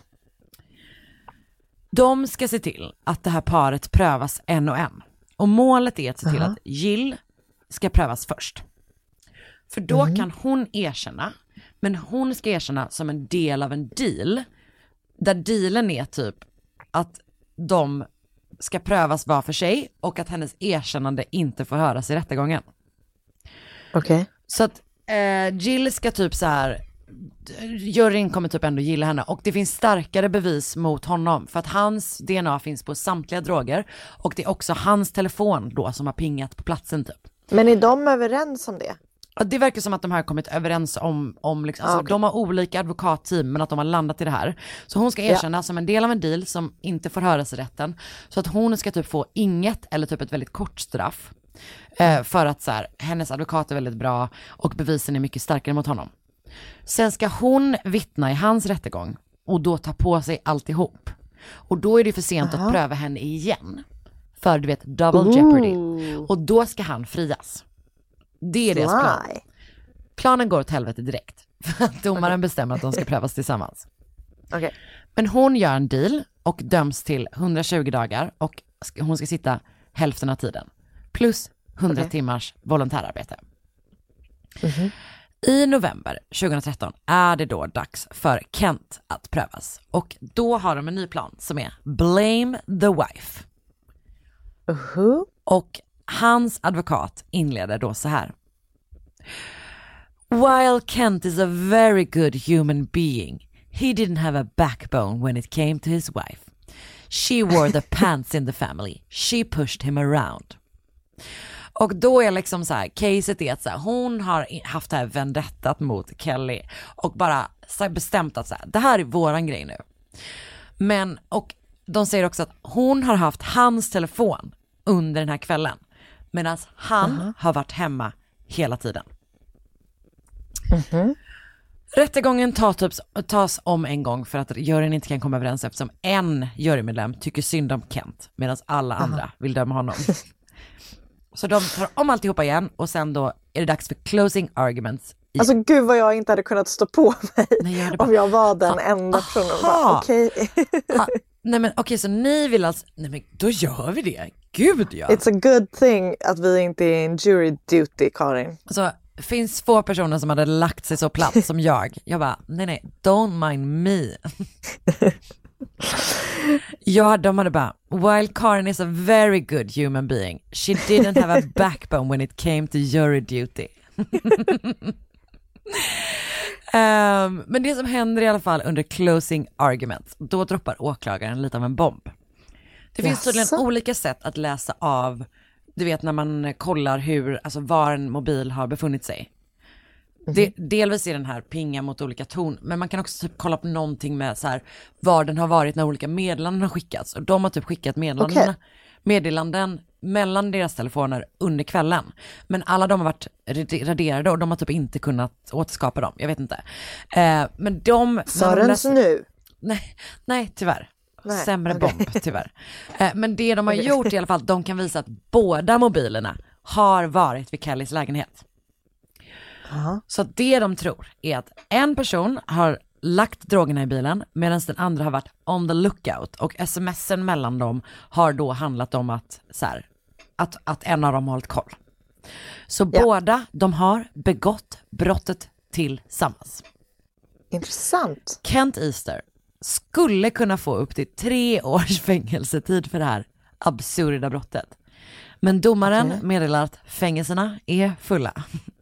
De ska se till att det här paret prövas en och en. Och målet är att se till att Jill ska prövas först. För då kan hon erkänna, men hon ska erkänna som en del av en deal. Där dealen är typ att de ska prövas var för sig och att hennes erkännande inte får höras i rättegången. Okej. Så att Jill ska typ så här, juryn kommer typ ändå gilla henne och det finns starkare bevis mot honom för att hans DNA finns på samtliga droger och det är också hans telefon då som har pingat på platsen typ. Men är de överens om det? Ja, det verkar som att de har kommit överens om liksom, alltså, de har olika advokatteam men att de har landat i det här. Så hon ska erkänna som en del av en deal som inte får höras i rätten. Så att hon ska typ få inget eller typ ett väldigt kort straff. För att så här, hennes advokat är väldigt bra och bevisen är mycket starkare mot honom. Sen ska hon vittna i hans rättegång och då ta på sig alltihop. Och då är det för sent att pröva henne igen. För du vet, double jeopardy. Och då ska han frias. Det är deras plan. Planen går åt helvete direkt. För att domaren bestämmer att de ska prövas tillsammans. Okay. Men hon gör en deal och döms till 120 dagar. Och hon ska sitta hälften av tiden. Plus 100 timmars volontärarbete. I november 2013 är det då dags för Kent att prövas. Och då har de en ny plan som är Blame the Wife. Och hans advokat inleder då så här. While Kent is a very good human being, he didn't have a backbone when it came to his wife. She wore the pants in the family. She pushed him around. Och då är liksom så här, caset är att så här, hon har haft det här vendettat mot Kelly och bara så här, bestämt att så här, det här är våran grej nu. Men, och de säger också att hon har haft hans telefon under den här kvällen. Medan han har varit hemma hela tiden. Rättegången tas om en gång för att juryn inte kan komma överens eftersom en jurymedlem tycker synd om Kent medan alla andra vill döma honom. Så de tar om alltihopa igen och sen då är det dags för closing arguments. Alltså gud vad jag inte hade kunnat stå på mig om jag var den enda personen. Okej. Nej men okej, så ni vill alltså, nej men då gör vi det. Gud ja. It's a good thing att vi inte är in jury duty, Karin. Alltså finns få personer som hade lagt sig så platt som jag. Jag bara, nej, don't mind me. Ja, de hade bara, while Karin is a very good human being, she didn't have a backbone when it came to jury duty. Men det som händer i alla fall under closing arguments, då droppar åklagaren lite av en bomb. Det finns tydligen olika sätt att läsa av, du vet när man kollar hur, alltså var en mobil har befunnit sig. Delvis är den här pinga mot olika ton, men man kan också typ kolla på någonting med så här, var den har varit när olika meddelanden har skickats. Och de har typ skickat meddelanden mellan deras telefoner under kvällen. Men alla de har varit raderade och de har typ inte kunnat återskapa dem. Jag vet inte. Men de... Sörens nu? Nej, tyvärr. Sämre bomb, tyvärr. Men det de har gjort i alla fall, de kan visa att båda mobilerna har varit vid Kellys lägenhet. Så det de tror är att en person har lagt drogerna i bilen medan den andra har varit on the lookout och sms'en mellan dem har då handlat om att så här, att en av dem har hållit koll. Så båda, de har begått brottet tillsammans. Intressant. Kent Easter skulle kunna få upp till 3 års fängelsetid för det här absurda brottet. Men domaren meddelar att fängelserna är fulla.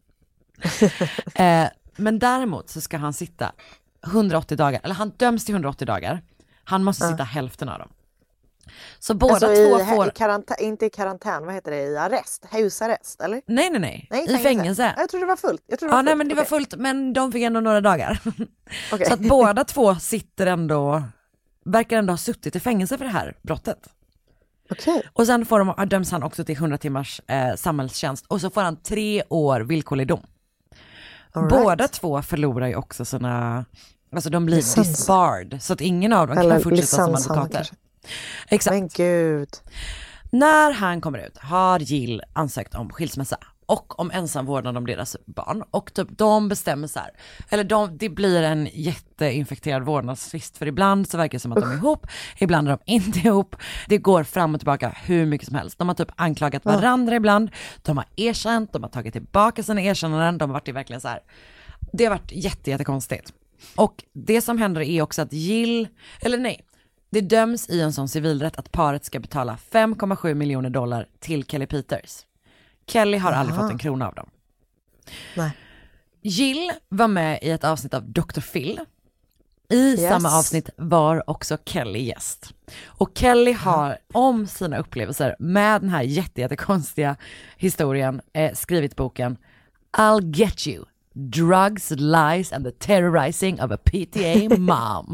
Men däremot så ska han sitta 180 dagar, eller han döms till 180 dagar. Han måste sitta hälften av dem. Så båda alltså två får... inte i karantän, vad heter det? I arrest? Husarrest, eller? Nej. I fängelse. Jag trodde det var fullt. Nej, men det var fullt, men de fick ändå några dagar. Så att båda två sitter ändå, verkar ändå ha suttit i fängelse för det här brottet. Och sen döms han också till 100 timmars samhällstjänst. Och så får han 3 år villkorlig dom. Båda två förlorar ju också sina... Alltså de blir disbarred. Så att ingen av dem kan fortsätta som advokater. Exakt. Men gud. När han kommer ut har Jill ansökt om skilsmässa och om ensamvårdnad om deras barn. Och typ de bestämmer så här. Eller det blir en jätteinfekterad vårdnadstvist. För ibland så verkar det som att de är ihop. Ibland är de inte ihop. Det går fram och tillbaka hur mycket som helst. De har typ anklagat varandra ibland. De har erkänt. De har tagit tillbaka sina erkännanden. De har varit verkligen så här. Det har varit jättekonstigt. Och det som händer är också att det döms i en sån civilrätt att paret ska betala $5,7 miljoner till Kelly Peters. Kelly har aldrig fått en krona av dem. Nej. Jill var med i ett avsnitt av Dr. Phil. I samma avsnitt var också Kelly gäst. Och Kelly har om sina upplevelser med den här jättekonstiga historien skrivit boken I'll Get You. Drugs, Lies and the Terrorizing of a PTA Mom.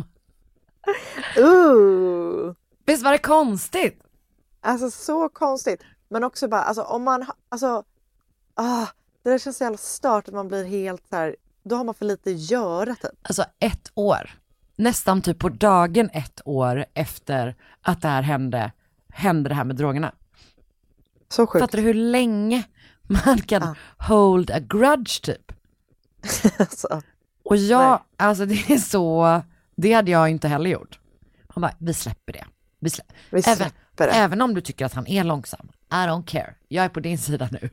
Visst var det konstigt? Alltså så konstigt. Men också bara, alltså om man, det där känns så jävla stört att man blir helt så här, då har man för lite att göra typ. Alltså 1 år. Nästan typ på dagen 1 år efter att det här hände det här med drogerna. Så sjukt. Fattar du hur länge man kan hold a grudge typ? Alltså, och alltså det är så, det hade jag inte heller gjort. Han bara, vi släpper det. Även om du tycker att han är långsam. I don't care. Jag är på din sida nu.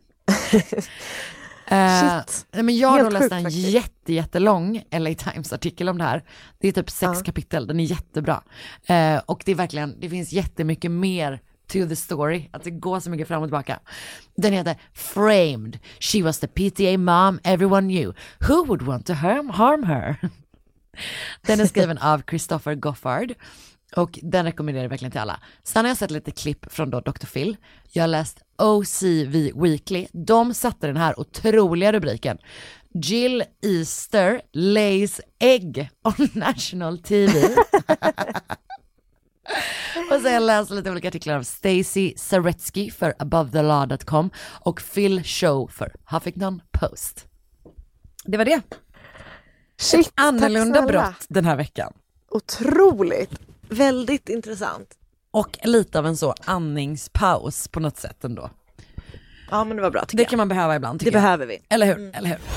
Men jag har läst en jättelång LA Times artikel om det här. Det är typ 6 kapitel. Den är jättebra. Och det är verkligen, det finns jättemycket mer to the story. Att det går så mycket fram och tillbaka. Den heter Framed. She was the PTA mom everyone knew. Who would want to harm her? Den är skriven av Christopher Goffard. Och den rekommenderar jag verkligen till alla. Sen har jag sett lite klipp från då Dr. Phil. Jag har läst OCV Weekly. De satte den här otroliga rubriken. Jill Easter lays egg on national TV. Och så har jag läst lite olika artiklar av Stacey Saretsky för AboveTheLaw.com och Phil Show för Huffington Post. Det var det. Shit, annorlunda brott den här veckan. Otroligt. Väldigt intressant. Och lite av en så andningspaus på något sätt ändå. Ja, men det var bra tycker jag. Det kan man behöva ibland tycker jag. Behöver vi. Eller hur? Eller hur?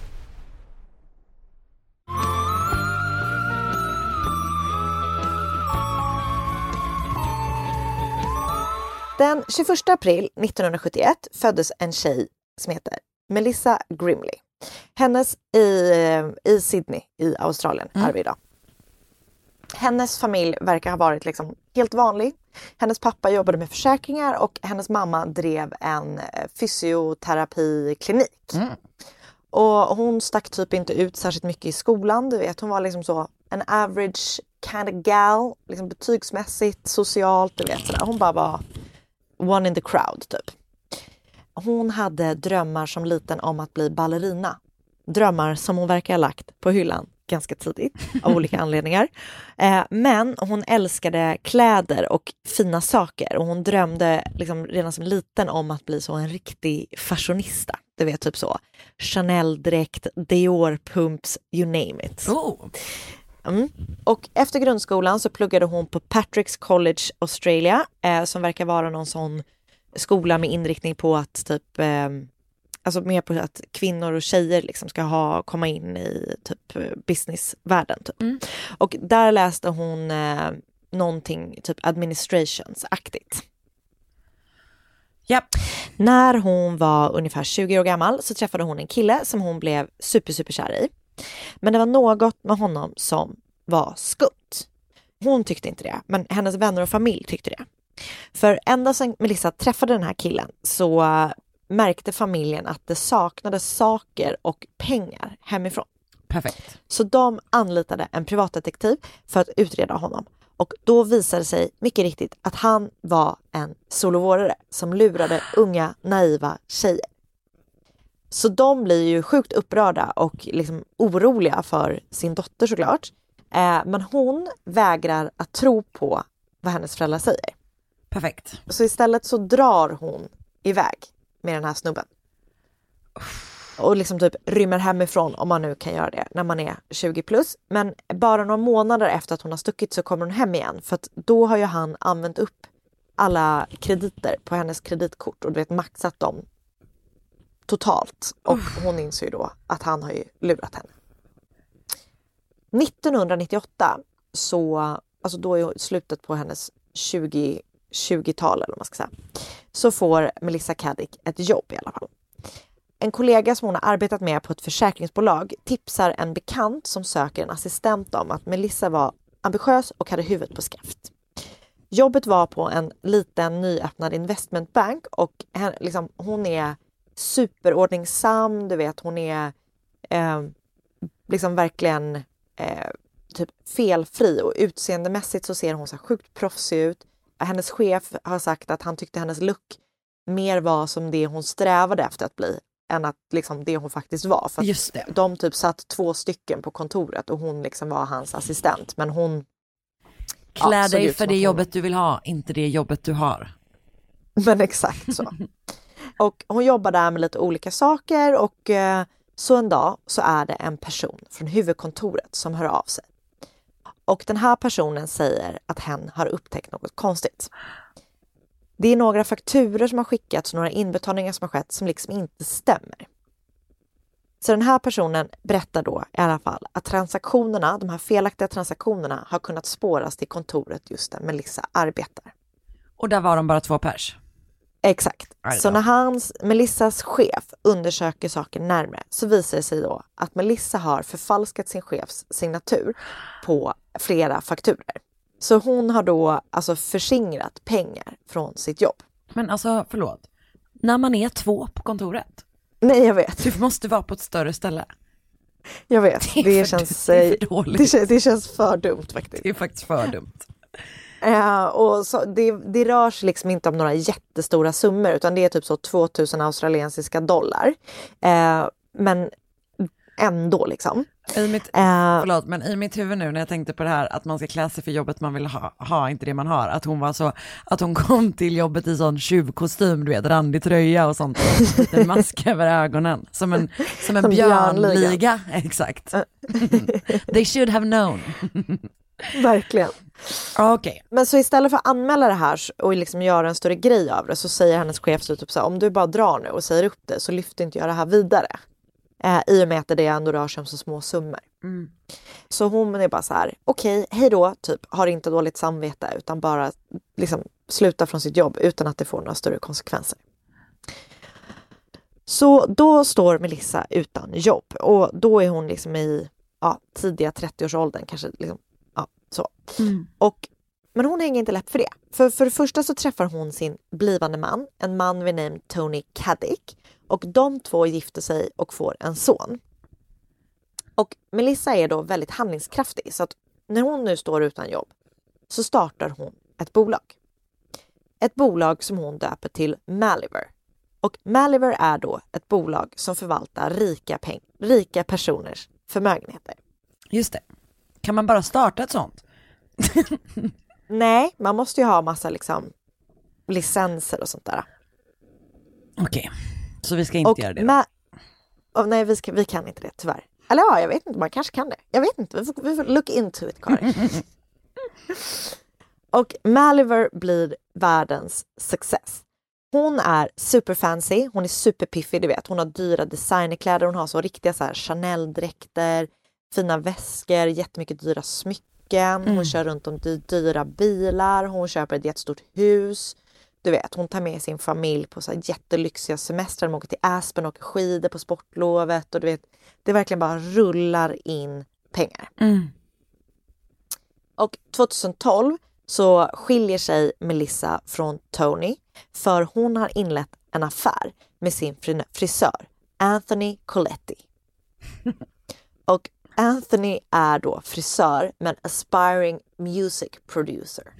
Den 21 april 1971 föddes en tjej som heter Melissa Grimley. Hennes i Sydney i Australien är vi idag. Hennes familj verkar ha varit liksom helt vanlig. Hennes pappa jobbade med försäkringar och hennes mamma drev en fysioterapiklinik. Och hon stack typ inte ut särskilt mycket i skolan. Du vet, hon var liksom så en average kind of gal. Liksom betygsmässigt, socialt, du vet sådär. Hon bara var one in the crowd typ. Hon hade drömmar som liten om att bli ballerina. Drömmar som hon verkar ha lagt på hyllan ganska tidigt av olika anledningar. Men hon älskade kläder och fina saker. Och hon drömde liksom redan som liten om att bli så en riktig fashionista. Du vet typ så. Chanel-dräkt, Dior-pumps, you name it. Och efter grundskolan så pluggade hon på Patrick's College Australia. Som verkar vara någon sån skola med inriktning på att typ... Alltså mer på att kvinnor och tjejer liksom ska komma in i typ businessvärlden typ. Och där läste hon någonting typ administrationsaktigt. Yep. När hon var ungefär 20 år gammal så träffade hon en kille som hon blev superkär i. Men det var något med honom som var skumt. Hon tyckte inte det, men hennes vänner och familj tyckte det. För ända sedan Melissa träffade den här killen så märkte familjen att det saknades saker och pengar hemifrån. Perfekt. Så de anlitade en privatdetektiv för att utreda honom. Och då visade det sig mycket riktigt att han var en solovårare som lurade unga, naiva tjejer. Så de blir ju sjukt upprörda och liksom oroliga för sin dotter såklart. Men hon vägrar att tro på vad hennes föräldrar säger. Perfekt. Så istället så drar hon iväg med den här snubben. Och liksom typ rymmer hemifrån, om man nu kan göra det när man är 20 plus. Men bara några månader efter att hon har stuckit så kommer hon hem igen. För att då har ju han använt upp alla krediter på hennes kreditkort och du vet maxat dem totalt. Och hon inser ju då att han har ju lurat henne. 1998 så, alltså då är slutet på hennes 20-tal eller vad man ska säga. Så får Melissa Caddick ett jobb i alla fall. En kollega som hon har arbetat med på ett försäkringsbolag tipsar en bekant som söker en assistent om att Melissa var ambitiös och hade huvudet på skaft. Jobbet var på en liten nyöppnad investmentbank och liksom, hon är superordningsam, du vet, hon är liksom verkligen typ felfri och utseendemässigt så ser hon så sjukt proffsig ut. Hennes chef har sagt att han tyckte hennes look mer var som det hon strävade efter att bli än att liksom det hon faktiskt var. För just det. De typ satt 2 stycken på kontoret och hon liksom var hans assistent. Men hon... Klä dig för det jobbet du vill ha, inte det jobbet du har. Men exakt så. Och hon jobbar där med lite olika saker och så en dag så är det en person från huvudkontoret som hör av sig. Och den här personen säger att hen har upptäckt något konstigt. Det är några fakturor som har skickats och några inbetalningar som har skett som liksom inte stämmer. Så den här personen berättar då i alla fall att transaktionerna, de här felaktiga transaktionerna har kunnat spåras till kontoret just där Melissa arbetar. Och där var de bara 2 pers? Exakt. Så när Melissas chef undersöker saken närmare så visar det sig då att Melissa har förfalskat sin chefs signatur på flera fakturer. Så hon har då alltså förskingrat pengar från sitt jobb. Men alltså, förlåt. När man är 2 på kontoret? Nej, jag vet. Du måste vara på ett större ställe. Jag vet. Det känns för dumt faktiskt. Det är faktiskt för dumt. Och så, det rör sig liksom inte om några jättestora summor utan det är typ så 2000 australiensiska dollar. Men ändå liksom. Men i mitt huvud nu när jag tänkte på det här att man ska klä sig för jobbet man vill ha inte det man har. Att hon var så, att hon kom till jobbet i sån tjuvkostym, du vet, randig tröja och sånt. En mask över ögonen. Som en björnliga. Exakt. They should have known. Verkligen. Okay. Men så istället för att anmäla det här och liksom göra en större grej av det så säger hennes chef så typ så här, om du bara drar nu och säger upp det så lyfter inte jag det här vidare. I och med att det ändå rör sig om så små summor. Mm. Så hon är bara så här, okej, hej då, typ, har inte dåligt samvete utan bara liksom sluta från sitt jobb utan att det får några större konsekvenser. Så då står Melissa utan jobb och då är hon liksom i tidiga 30-årsåldern kanske liksom, så. Mm. Men hon hänger inte läpp för det. För det första så träffar hon sin blivande man, en man vid namn Tony Caddick. Och de 2 gifter sig och får en son. Och Melissa är då väldigt handlingskraftig. Så att när hon nu står utan jobb så startar hon ett bolag. Ett bolag som hon döper till Maliver. Och Maliver är då ett bolag som förvaltar rika personers förmögenheter. Just det. Kan man bara starta ett sånt? Nej, man måste ju ha massa liksom licenser och sånt där. Okej. Så vi ska inte göra det då? Nej, vi kan inte det tyvärr. Eller ja, jag vet inte, man kanske kan det. Jag vet inte, vi får look into it, Karin. Och Maliver blir världens success. Hon är superfancy, hon är superpiffig, du vet. Hon har dyra designerkläder, hon har så riktiga så här Chanel-dräkter, fina väskor, jättemycket dyra smycken. Hon kör runt om dyra bilar, hon köper ett jättestort hus. du vet, hon tar med sin familj på så här jättelyxiga semestrar. De åker till Aspen och åker skidor på sportlovet. Och du vet, det verkligen bara rullar in pengar. Och 2012 så skiljer sig Melissa från Tony. För hon har inlett en affär med sin frisör Anthony Coletti. Och Anthony är då frisör men aspiring music producer.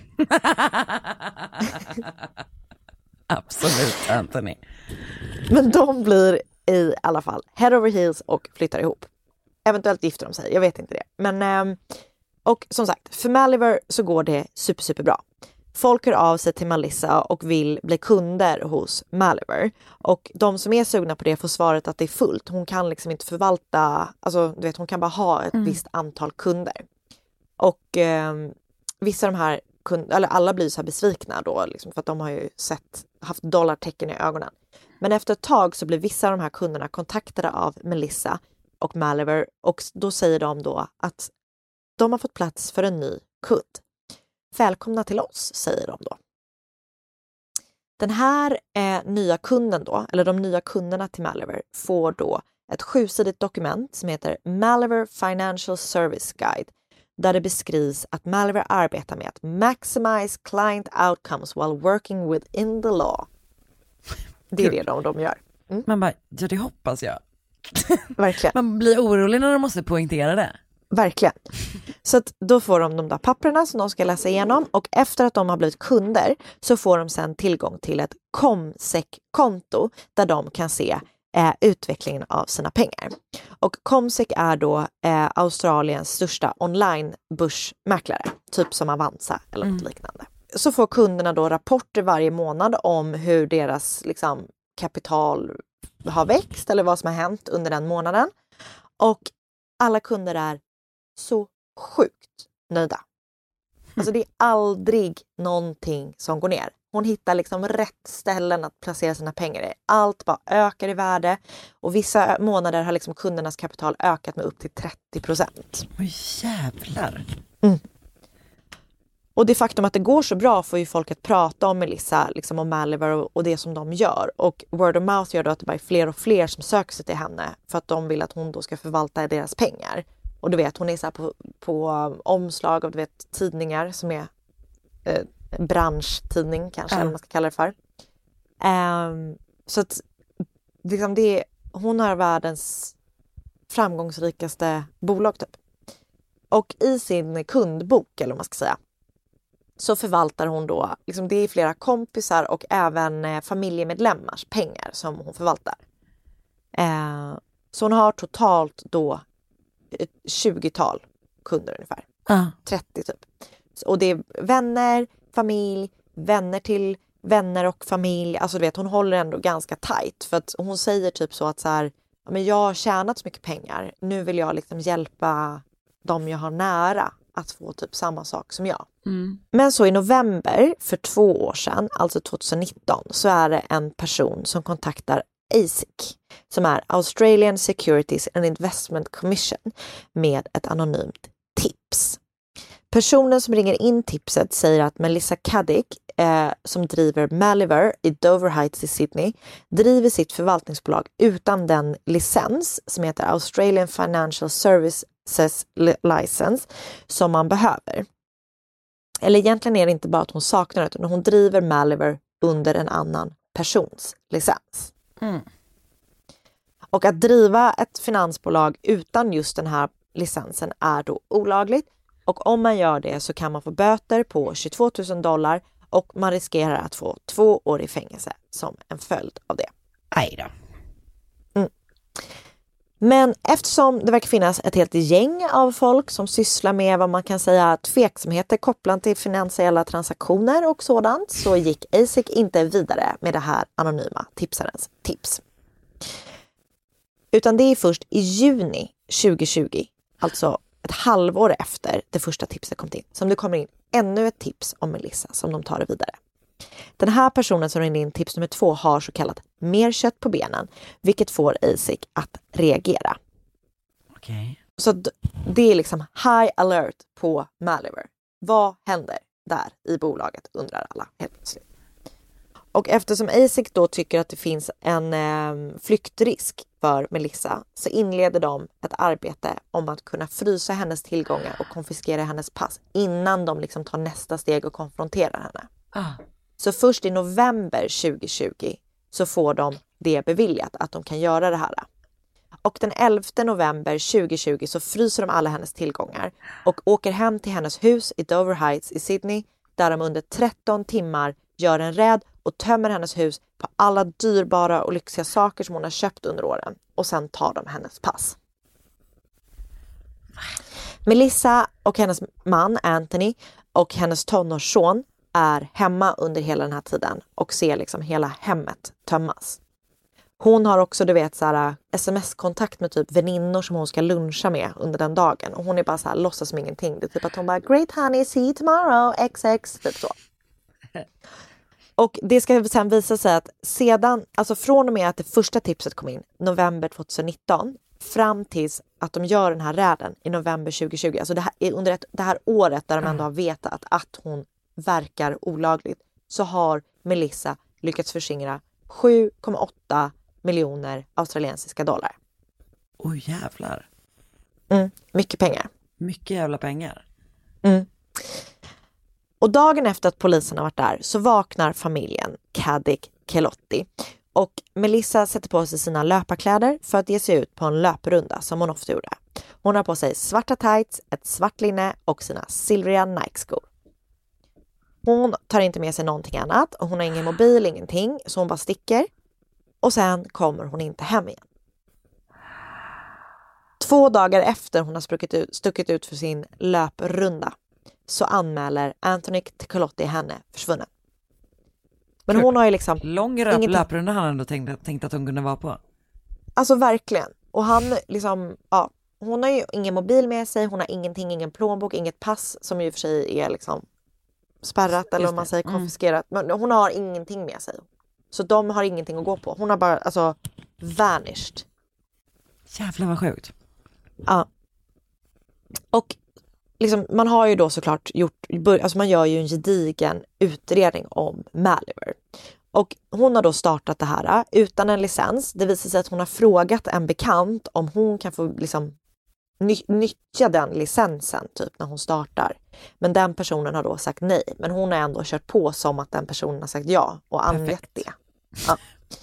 Absolut, Anthony. Men de blir i alla fall head over heels och flyttar ihop. Eventuellt gifter de sig, jag vet inte det. Men, och som sagt, för Maliver så går det superbra. Folk hör av sig till Melissa och vill bli kunder hos Maliver. Och de som är sugna på det får svaret att det är fullt. Hon kan liksom inte förvalta, alltså du vet, hon kan bara ha ett visst antal kunder. Och vissa av de här eller alla blir så här besvikna då liksom, för att de har ju haft dollartecken i ögonen. Men efter ett tag så blir vissa av de här kunderna kontaktade av Melissa och Maliver och då säger de då att de har fått plats för en ny kund. Välkomna till oss, säger de då. Den här nya kunden då, eller de nya kunderna till Maliver får då ett 7-sidigt dokument som heter Maliver Financial Service Guide, där det beskrivs att Maliver arbetar med att maximize client outcomes while working within the law. Det är det de gör. Man bara, ja det hoppas jag. Verkligen. Man blir orolig när de måste poängtera det. Verkligen. Så att då får de där papperna som de ska läsa igenom och efter att de har blivit kunder så får de sedan tillgång till ett Comsec-konto där de kan se utvecklingen av sina pengar. Och Comsec är då Australiens största online-börsmäklare, typ som Avanza eller något liknande. Så får kunderna då rapporter varje månad om hur deras liksom, kapital har växt eller vad som har hänt under den månaden. Och alla kunder är så sjukt nöjda. Alltså det är aldrig någonting som går ner. Hon hittar liksom rätt ställen att placera sina pengar i. Allt bara ökar i värde. Och vissa månader har liksom kundernas kapital ökat med upp till 30%. Oj jävlar. Och det faktum att det går så bra får ju folk att prata om Melissa, liksom om Maliver och det som de gör. Och word of mouth gör då att det bara är fler och fler som söker sig till henne. För att de vill att hon då ska förvalta deras pengar. Och du vet, hon är så här på omslag av du vet, tidningar som är branschtidning kanske, eller vad man ska kalla det för. Så att liksom hon har världens framgångsrikaste bolag typ. Och i sin kundbok, eller vad man ska säga, så förvaltar hon då, liksom det är flera kompisar och även familjemedlemmars pengar som hon förvaltar. Så hon har totalt då ett 20-tal kunder ungefär. 30 typ. Och det är vänner, familj, vänner till vänner och familj. Alltså du vet, hon håller ändå ganska tajt. För att hon säger typ så att så här, ja, men jag har tjänat så mycket pengar. Nu vill jag liksom hjälpa dem jag har nära att få typ samma sak som jag. Men så i november för 2 år sedan, alltså 2019, så är det en person som kontaktar ASIC, som är Australian Securities and Investment Commission, med ett anonymt tips. Personen som ringer in tipset säger att Melissa Caddick, som driver Maliver i Dover Heights i Sydney, driver sitt förvaltningsbolag utan den licens som heter Australian Financial Services License som man behöver. Eller egentligen är det inte bara att hon saknar det, utan hon driver Maliver under en annan persons licens. Och att driva ett finansbolag utan just den här licensen är då olagligt. Och om man gör det så kan man få böter på $22,000 och man riskerar att få 2 år i fängelse som en följd av det. Aj då. Men eftersom det verkar finnas ett helt gäng av folk som sysslar med vad man kan säga tveksamheter kopplat till finansiella transaktioner och sådant, så gick ASIC inte vidare med det här anonyma tipsarens tips. Utan det är först i juni 2020, alltså ett halvår efter det första tipset kom in, som det kommer in ännu ett tips om Melissa som de tar det vidare. Den här personen som ringde in tips nummer 2 har så kallat mer kött på benen, vilket får ASIC att reagera. Okay. Så det är liksom high alert på Maliver. Vad händer där i bolaget, undrar alla helt plötsligt. Och eftersom ASIC då tycker att det finns en flyktrisk för Melissa så inleder de ett arbete om att kunna frysa hennes tillgångar och konfiskera hennes pass innan de liksom tar nästa steg och konfronterar henne. Så först i november 2020 så får de det beviljat att de kan göra det här. Och den 11 november 2020 så fryser de alla hennes tillgångar och åker hem till hennes hus i Dover Heights i Sydney där de under 13 timmar gör en räd och tömmer hennes hus på alla dyrbara och lyxiga saker som hon har köpt under åren. Och sen tar de hennes pass. Melissa och hennes man Anthony och hennes tonårsson är hemma under hela den här tiden och ser liksom hela hemmet tömmas. Hon har också, du vet, så här, sms-kontakt med typ väninnor som hon ska luncha med under den dagen. Och hon är bara så här, låtsas som ingenting. Det är typ att hon bara, great honey, see you tomorrow, XX, typ så. Och det ska sen visa sig att sedan, alltså från och med att det första tipset kom in, november 2019, fram tills att de gör den här räden i november 2020. Alltså det här är under det här året där de ändå har vetat att hon verkar olagligt, så har Melissa lyckats förskingra 7,8 miljoner australiensiska dollar. Oj jävlar. Mycket pengar. Mycket jävla pengar. Och dagen efter att polisen har varit där så vaknar familjen Caddick Kelotti. Och Melissa sätter på sig sina löparkläder för att ge sig ut på en löprunda som hon ofta gjorde. Hon har på sig svarta tights, ett svart linne och sina silvriga Nike-skor. Hon tar inte med sig någonting annat och hon har ingen mobil, ingenting, så hon bara sticker. Och sen kommer hon inte hem igen. 2 dagar efter hon har stuckit ut för sin löprunda så anmäler Anthony Kelotti henne försvunnen. Men hon har ju liksom... Lång löprunda han ändå tänkt att hon kunde vara på. Alltså verkligen. Och han liksom... Ja, hon har ju ingen mobil med sig, hon har ingenting, ingen plånbok, inget pass som ju för sig är liksom spärrat eller om man säger konfiskerat. Men hon har ingenting med sig. Så de har ingenting att gå på. Hon har bara alltså vanished. Jävlar vad sjukt. Ja. Och liksom, man har ju då såklart alltså man gör ju en gedigen utredning om Maliver. Och hon har då startat det här utan en licens. Det visar sig att hon har frågat en bekant om hon kan få liksom nyttja den licensen typ när hon startar. Men den personen har då sagt nej. Men hon har ändå kört på som att den personen har sagt ja och angett det. Ja.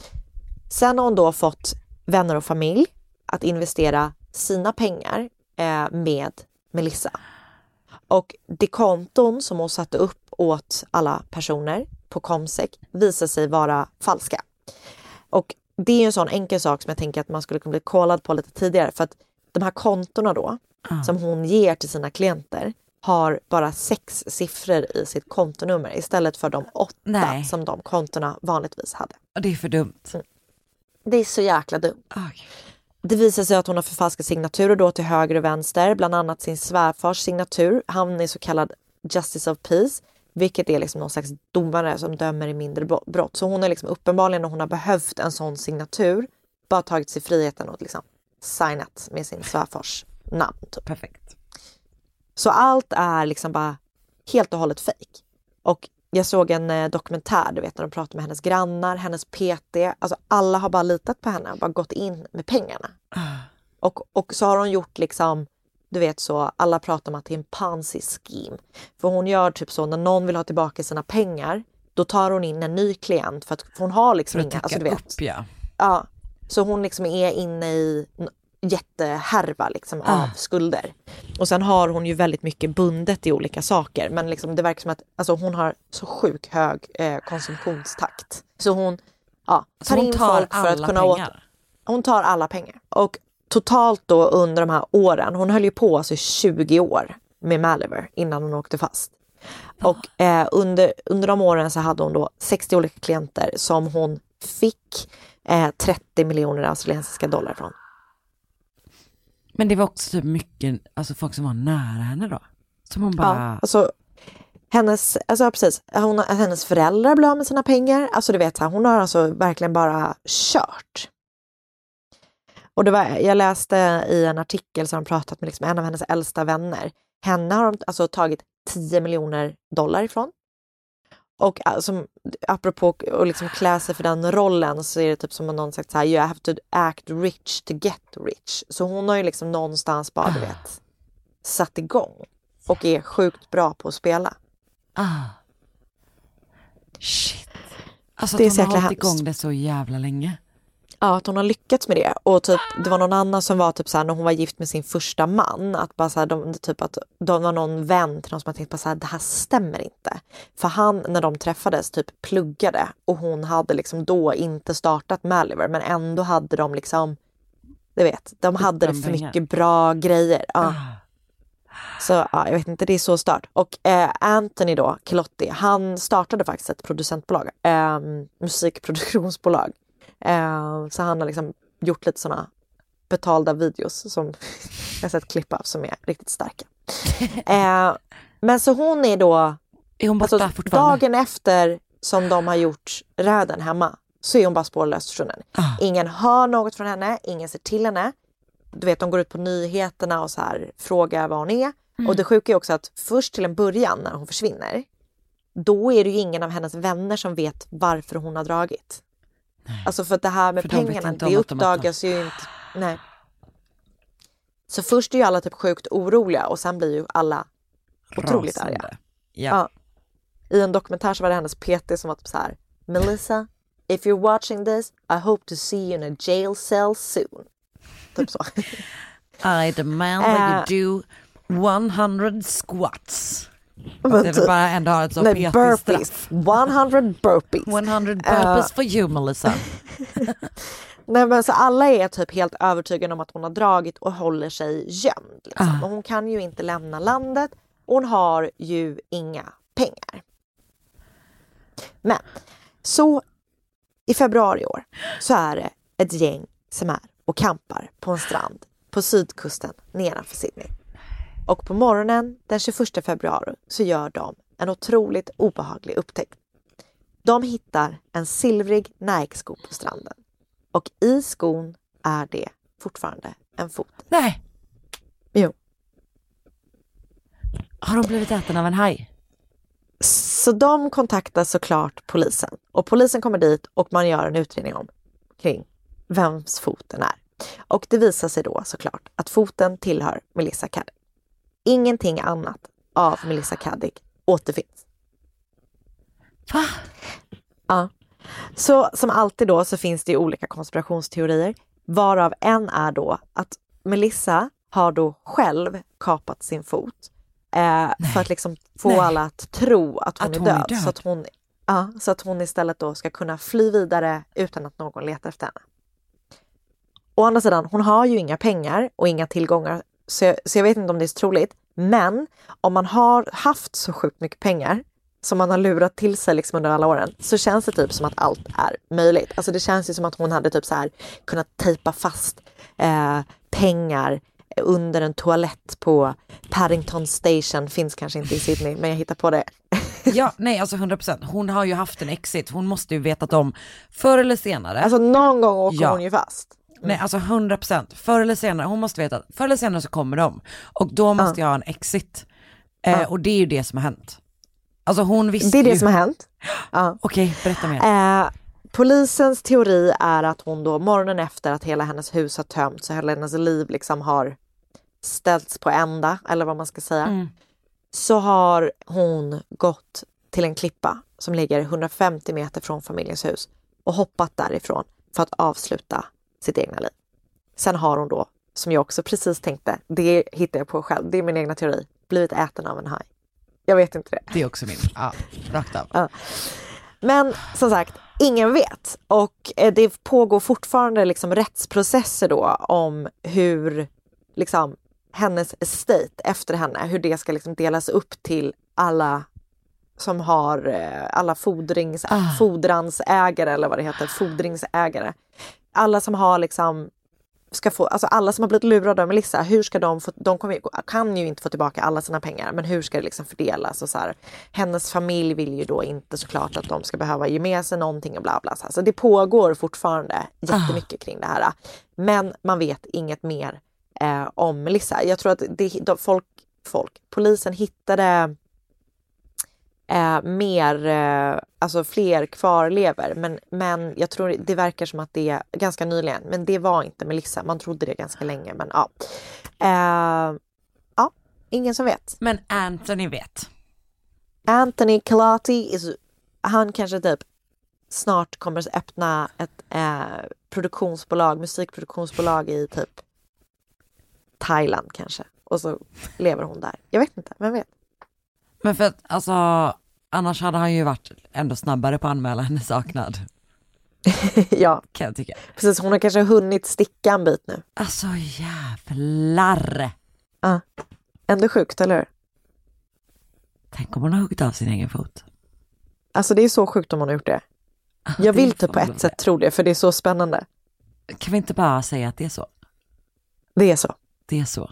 Sen har hon då fått vänner och familj att investera sina pengar med Melissa. Och de konton som hon satte upp åt alla personer på Comsec visar sig vara falska. Och det är ju en sån enkel sak som jag tänker att man skulle kunna bli kollad på lite tidigare. För att de här kontorna då, som hon ger till sina klienter, har bara 6 siffror i sitt kontonummer istället för de 8 som de kontorna vanligtvis hade. Och det är för dumt. Det är så jäkla dumt. Det visar sig att hon har förfalskat signaturer då till höger och vänster. Bland annat sin svärfars signatur. Han är så kallad Justice of Peace. Vilket är liksom någon slags domare som dömer i mindre brott. Så hon är liksom uppenbarligen, när hon har behövt en sån signatur, bara tagit sig friheten och liksom signat med sin svärfars namn. Typ. Perfekt. Så allt är liksom bara helt och hållet fejk. Och jag såg en dokumentär, du vet, när de pratar med hennes grannar, hennes PT. Alltså alla har bara litat på henne och bara gått in med pengarna. Och så har hon gjort liksom, du vet så, alla pratar om att det är en Ponzi scheme. För hon gör typ så, när någon vill ha tillbaka sina pengar, då tar hon in en ny klient för hon har liksom inga, alltså du vet. Upp, ja. Så hon liksom är inne i jättehärva liksom av skulder. Och sen har hon ju väldigt mycket bundet i olika saker. Men liksom det verkar som att alltså hon har så sjukt hög konsumtionstakt. Så hon tar in folk för att kunna hon tar alla pengar. Och totalt då under de här åren, hon höll ju på alltså 20 år med Maliver innan hon åkte fast. Och under de åren så hade hon då 60 olika klienter som hon fick 30 miljoner australiensiska dollar från. Men det var också typ mycket, alltså folk som var nära henne då. Som hon bara... Ja, alltså hennes föräldrar blev av med sina pengar. Alltså du vet, hon har alltså verkligen bara kört. Och jag läste i en artikel som de pratat med liksom en av hennes äldsta vänner. Henne har de alltså tagit 10 miljoner dollar ifrån. Och alltså, apropå att liksom klä sig för den rollen, så är det typ som om någon sagt så här: you have to act rich to get rich. Så hon har ju liksom någonstans bara, du vet, satt igång och är sjukt bra på att spela. Shit. Alltså det att hon har hållit igång det så jävla länge. Ja, att hon har lyckats med det. Och typ, det var någon annan som var typ så här, när hon var gift med sin första man, att bara så här, typ att de var någon vän till någon som tänkte på så här: det här stämmer inte. För han, när de träffades, typ pluggade, och hon hade liksom då inte startat Maliver, men ändå hade de liksom, du vet, de hade för mycket bra grejer. Ja. Så ja, jag vet inte, det är så start. Och Anthony då, Chilotti, han startade faktiskt ett producentbolag, musikproduktionsbolag. Så han har liksom gjort lite såna betalda videos som jag har sett klipp av, som är riktigt starka. Men så hon är då, är hon borta alltså, fortfarande? dagen efter som de har gjort räden hemma, så är hon bara spårlöst försvunnen. Ingen hör något från henne, ingen ser till henne. Du vet, de går ut på nyheterna och så här frågar var hon är. Och det sjuka är också att först till en början, när hon försvinner, då är det ju ingen av hennes vänner som vet varför hon har dragit. Nej. Alltså för att det här med för pengarna, det uppdagas ju inte. Nej. Så först är ju alla typ sjukt oroliga, och sen blir ju alla otroligt arga. Ja. I en dokumentär så var det hennes PT som var typ så här: Melissa, if you're watching this, I hope to see you in a jail cell soon. Typ så. I demand that you do 100 squats. Det är bara ändå har ett så burpees. 100 burpees. 100 burpees for you, Melissa. Nej, men så alla är typ helt övertygade om att hon har dragit och håller sig gömd. Liksom. Och hon kan ju inte lämna landet. Och hon har ju inga pengar. Men så i februari i år så är det ett gäng som är och campar på en strand på sydkusten nedanför Sydney. Och på morgonen den 21 februari så gör de en otroligt obehaglig upptäckt. De hittar en silvrig Nike-sko på stranden. Och i skon är det fortfarande en fot. Nej. Jo. Har de blivit äten av en haj? Så de kontaktar såklart polisen. Och polisen kommer dit och man gör en utredning kring vems foten är. Och det visar sig då såklart att foten tillhör Melissa Caddick. Ingenting annat av Melissa Caddick återfinns. Va? Ja. Så som alltid då så finns det ju olika konspirationsteorier. Varav en är då att Melissa har då själv kapat sin fot. För att liksom få alla att tro att hon är död. Så att hon istället då ska kunna fly vidare utan att någon letar efter henne. Å andra sidan, hon har ju inga pengar och inga tillgångar. Så jag vet inte om det är så troligt. Men om man har haft så sjukt mycket pengar som man har lurat till sig liksom under alla åren, så känns det typ som att allt är möjligt. Alltså det känns ju som att hon hade typ så här kunnat tejpa fast pengar under en toalett på Paddington Station. Finns kanske inte i Sydney, men jag hittar på det. Ja, nej, alltså 100%. Hon har ju haft en exit. Hon måste ju vetat om förr eller senare. Alltså någon gång åker hon ju fast. Nej, alltså 100%. Förr eller senare, hon måste veta att förr eller senare så kommer de. Och då måste jag ha en exit. Och det är ju det som har hänt. Alltså hon visste det är det som har hänt. Okej, berätta mer. Polisens teori är att hon då morgonen efter att hela hennes hus har tömts så hela hennes liv liksom har ställts på ända, eller vad man ska säga. Så har hon gått till en klippa som ligger 150 meter från familjens hus och hoppat därifrån för att avsluta sitt egna liv. Sen har hon då, som jag också precis tänkte, det hittar jag på själv, det är min egna teori, blivit äten av en haj. Jag vet inte det. Det är också min, rakt av. Men som sagt, ingen vet. Och det pågår fortfarande liksom rättsprocesser då om hur liksom hennes estate efter henne, hur det ska liksom delas upp till alla som har alla fordransägare eller vad det heter, fordringsägare. Alla som har liksom ska få, alltså alla som har blivit lurade av Melissa, hur ska de få, kan ju inte få tillbaka alla sina pengar, men hur ska det liksom fördelas och så här. Hennes familj vill ju då inte såklart att de ska behöva ge med sig någonting och bla bla så. Så det pågår fortfarande jättemycket kring det här, men man vet inget mer om Melissa. Jag tror att polisen hittade alltså fler kvarlever. Men jag tror det verkar som att det är ganska nyligen. Men det var inte Melissa. Man trodde det ganska länge. Men ja. Ingen som vet. Men Anthony vet. Anthony Colati, han kanske typ snart kommer att öppna ett musikproduktionsbolag i typ Thailand kanske. Och så lever hon där. Jag vet inte, vem vet? Men för att alltså, annars hade han ju varit ändå snabbare på att anmäla henne saknad. Ja. Kan jag tycka. Precis, hon har kanske hunnit sticka en bit nu. Alltså jävlar. Ändå sjukt, eller hur? Tänk om hon har huggit av sin egen fot. Alltså det är så sjukt om hon har gjort det. Jag vill typ på ett sätt tro det, för det är så spännande. Kan vi inte bara säga att det är så? Det är så. Det är så.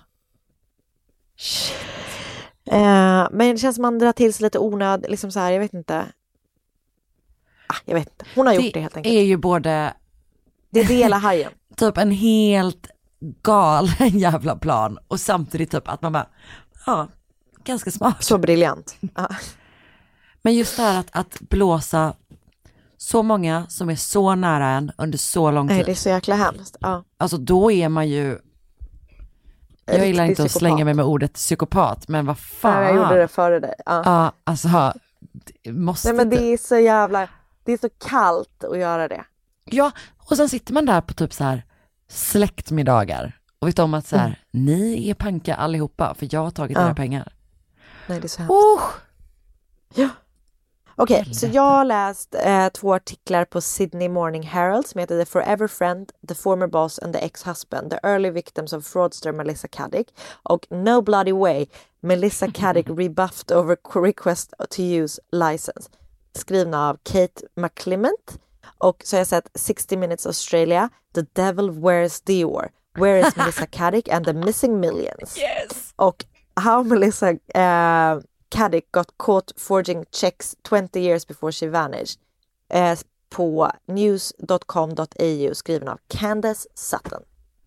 Men det känns som man drar till sig lite onöd, liksom så här, jag vet inte. Hon har gjort det helt enkelt. Det är ju både... Det är hela hajen. Typ en helt galen jävla plan. Och samtidigt typ att man bara, ganska smart. Så briljant. Men just det här att blåsa så många som är så nära en under så lång tid. Nej, det är så jäkla hemskt. Ja. Alltså då är man ju... Jag gillar inte att slänga mig med ordet psykopat, men vad fan. Jag gjorde det före dig. Ja, alltså måste. Nej, men det är så jävla... Det är så kallt att göra det. Ja, och sen sitter man där på typ så här släktmiddagar och vet om att så här, ni är panka allihopa för jag har tagit era pengar. Nej, det är så hemskt. Ja. Okej, så jag har läst 2 artiklar på Sydney Morning Herald som heter The Forever Friend, The Former Boss and the Ex-Husband, The Early Victims of Fraudster Melissa Caddick och No Bloody Way, Melissa Caddick rebuffed over request to use license. Skrivna av Kate McClement. Och så har jag sett 60 Minutes Australia, The Devil Wears Dior, Where is Melissa Caddick and the Missing Millions. Yes. Och How Melissa Caddick got caught forging checks 20 years before she vanished, på news.com.au, skriven av Candace Sutton.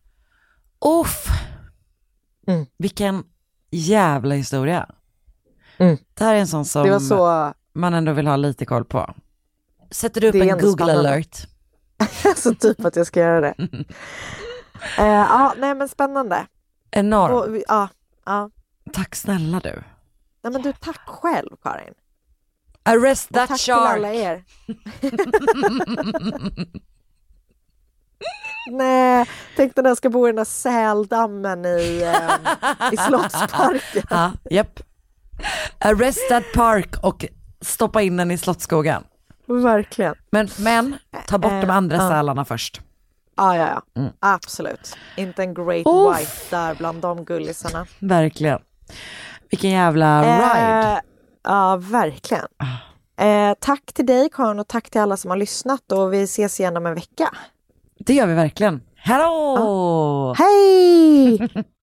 Vilken jävla historia. Det här är en sån som det var så... man ändå vill ha lite koll på. Sätter du upp en Google spännande. alert? Så typ att jag ska göra det. Nej men spännande. Enormt. Ja. Tack snälla du. Nej men du, tack själv Karin. Arrest that tack shark. Tack till alla er. Nej, tänk när jag ska bo i den där säldammen i Slottsparken. Ja, japp. Arrest that park och stoppa in den i Slottsskogen. Verkligen. Men ta bort de andra sälarna först. Ja. Absolut. Inte en great white där bland de gullisarna. Verkligen. Vilken jävla ride. Ja, verkligen. Tack till dig Karin och tack till alla som har lyssnat och vi ses igen om en vecka. Det gör vi verkligen. Hallå! Hej!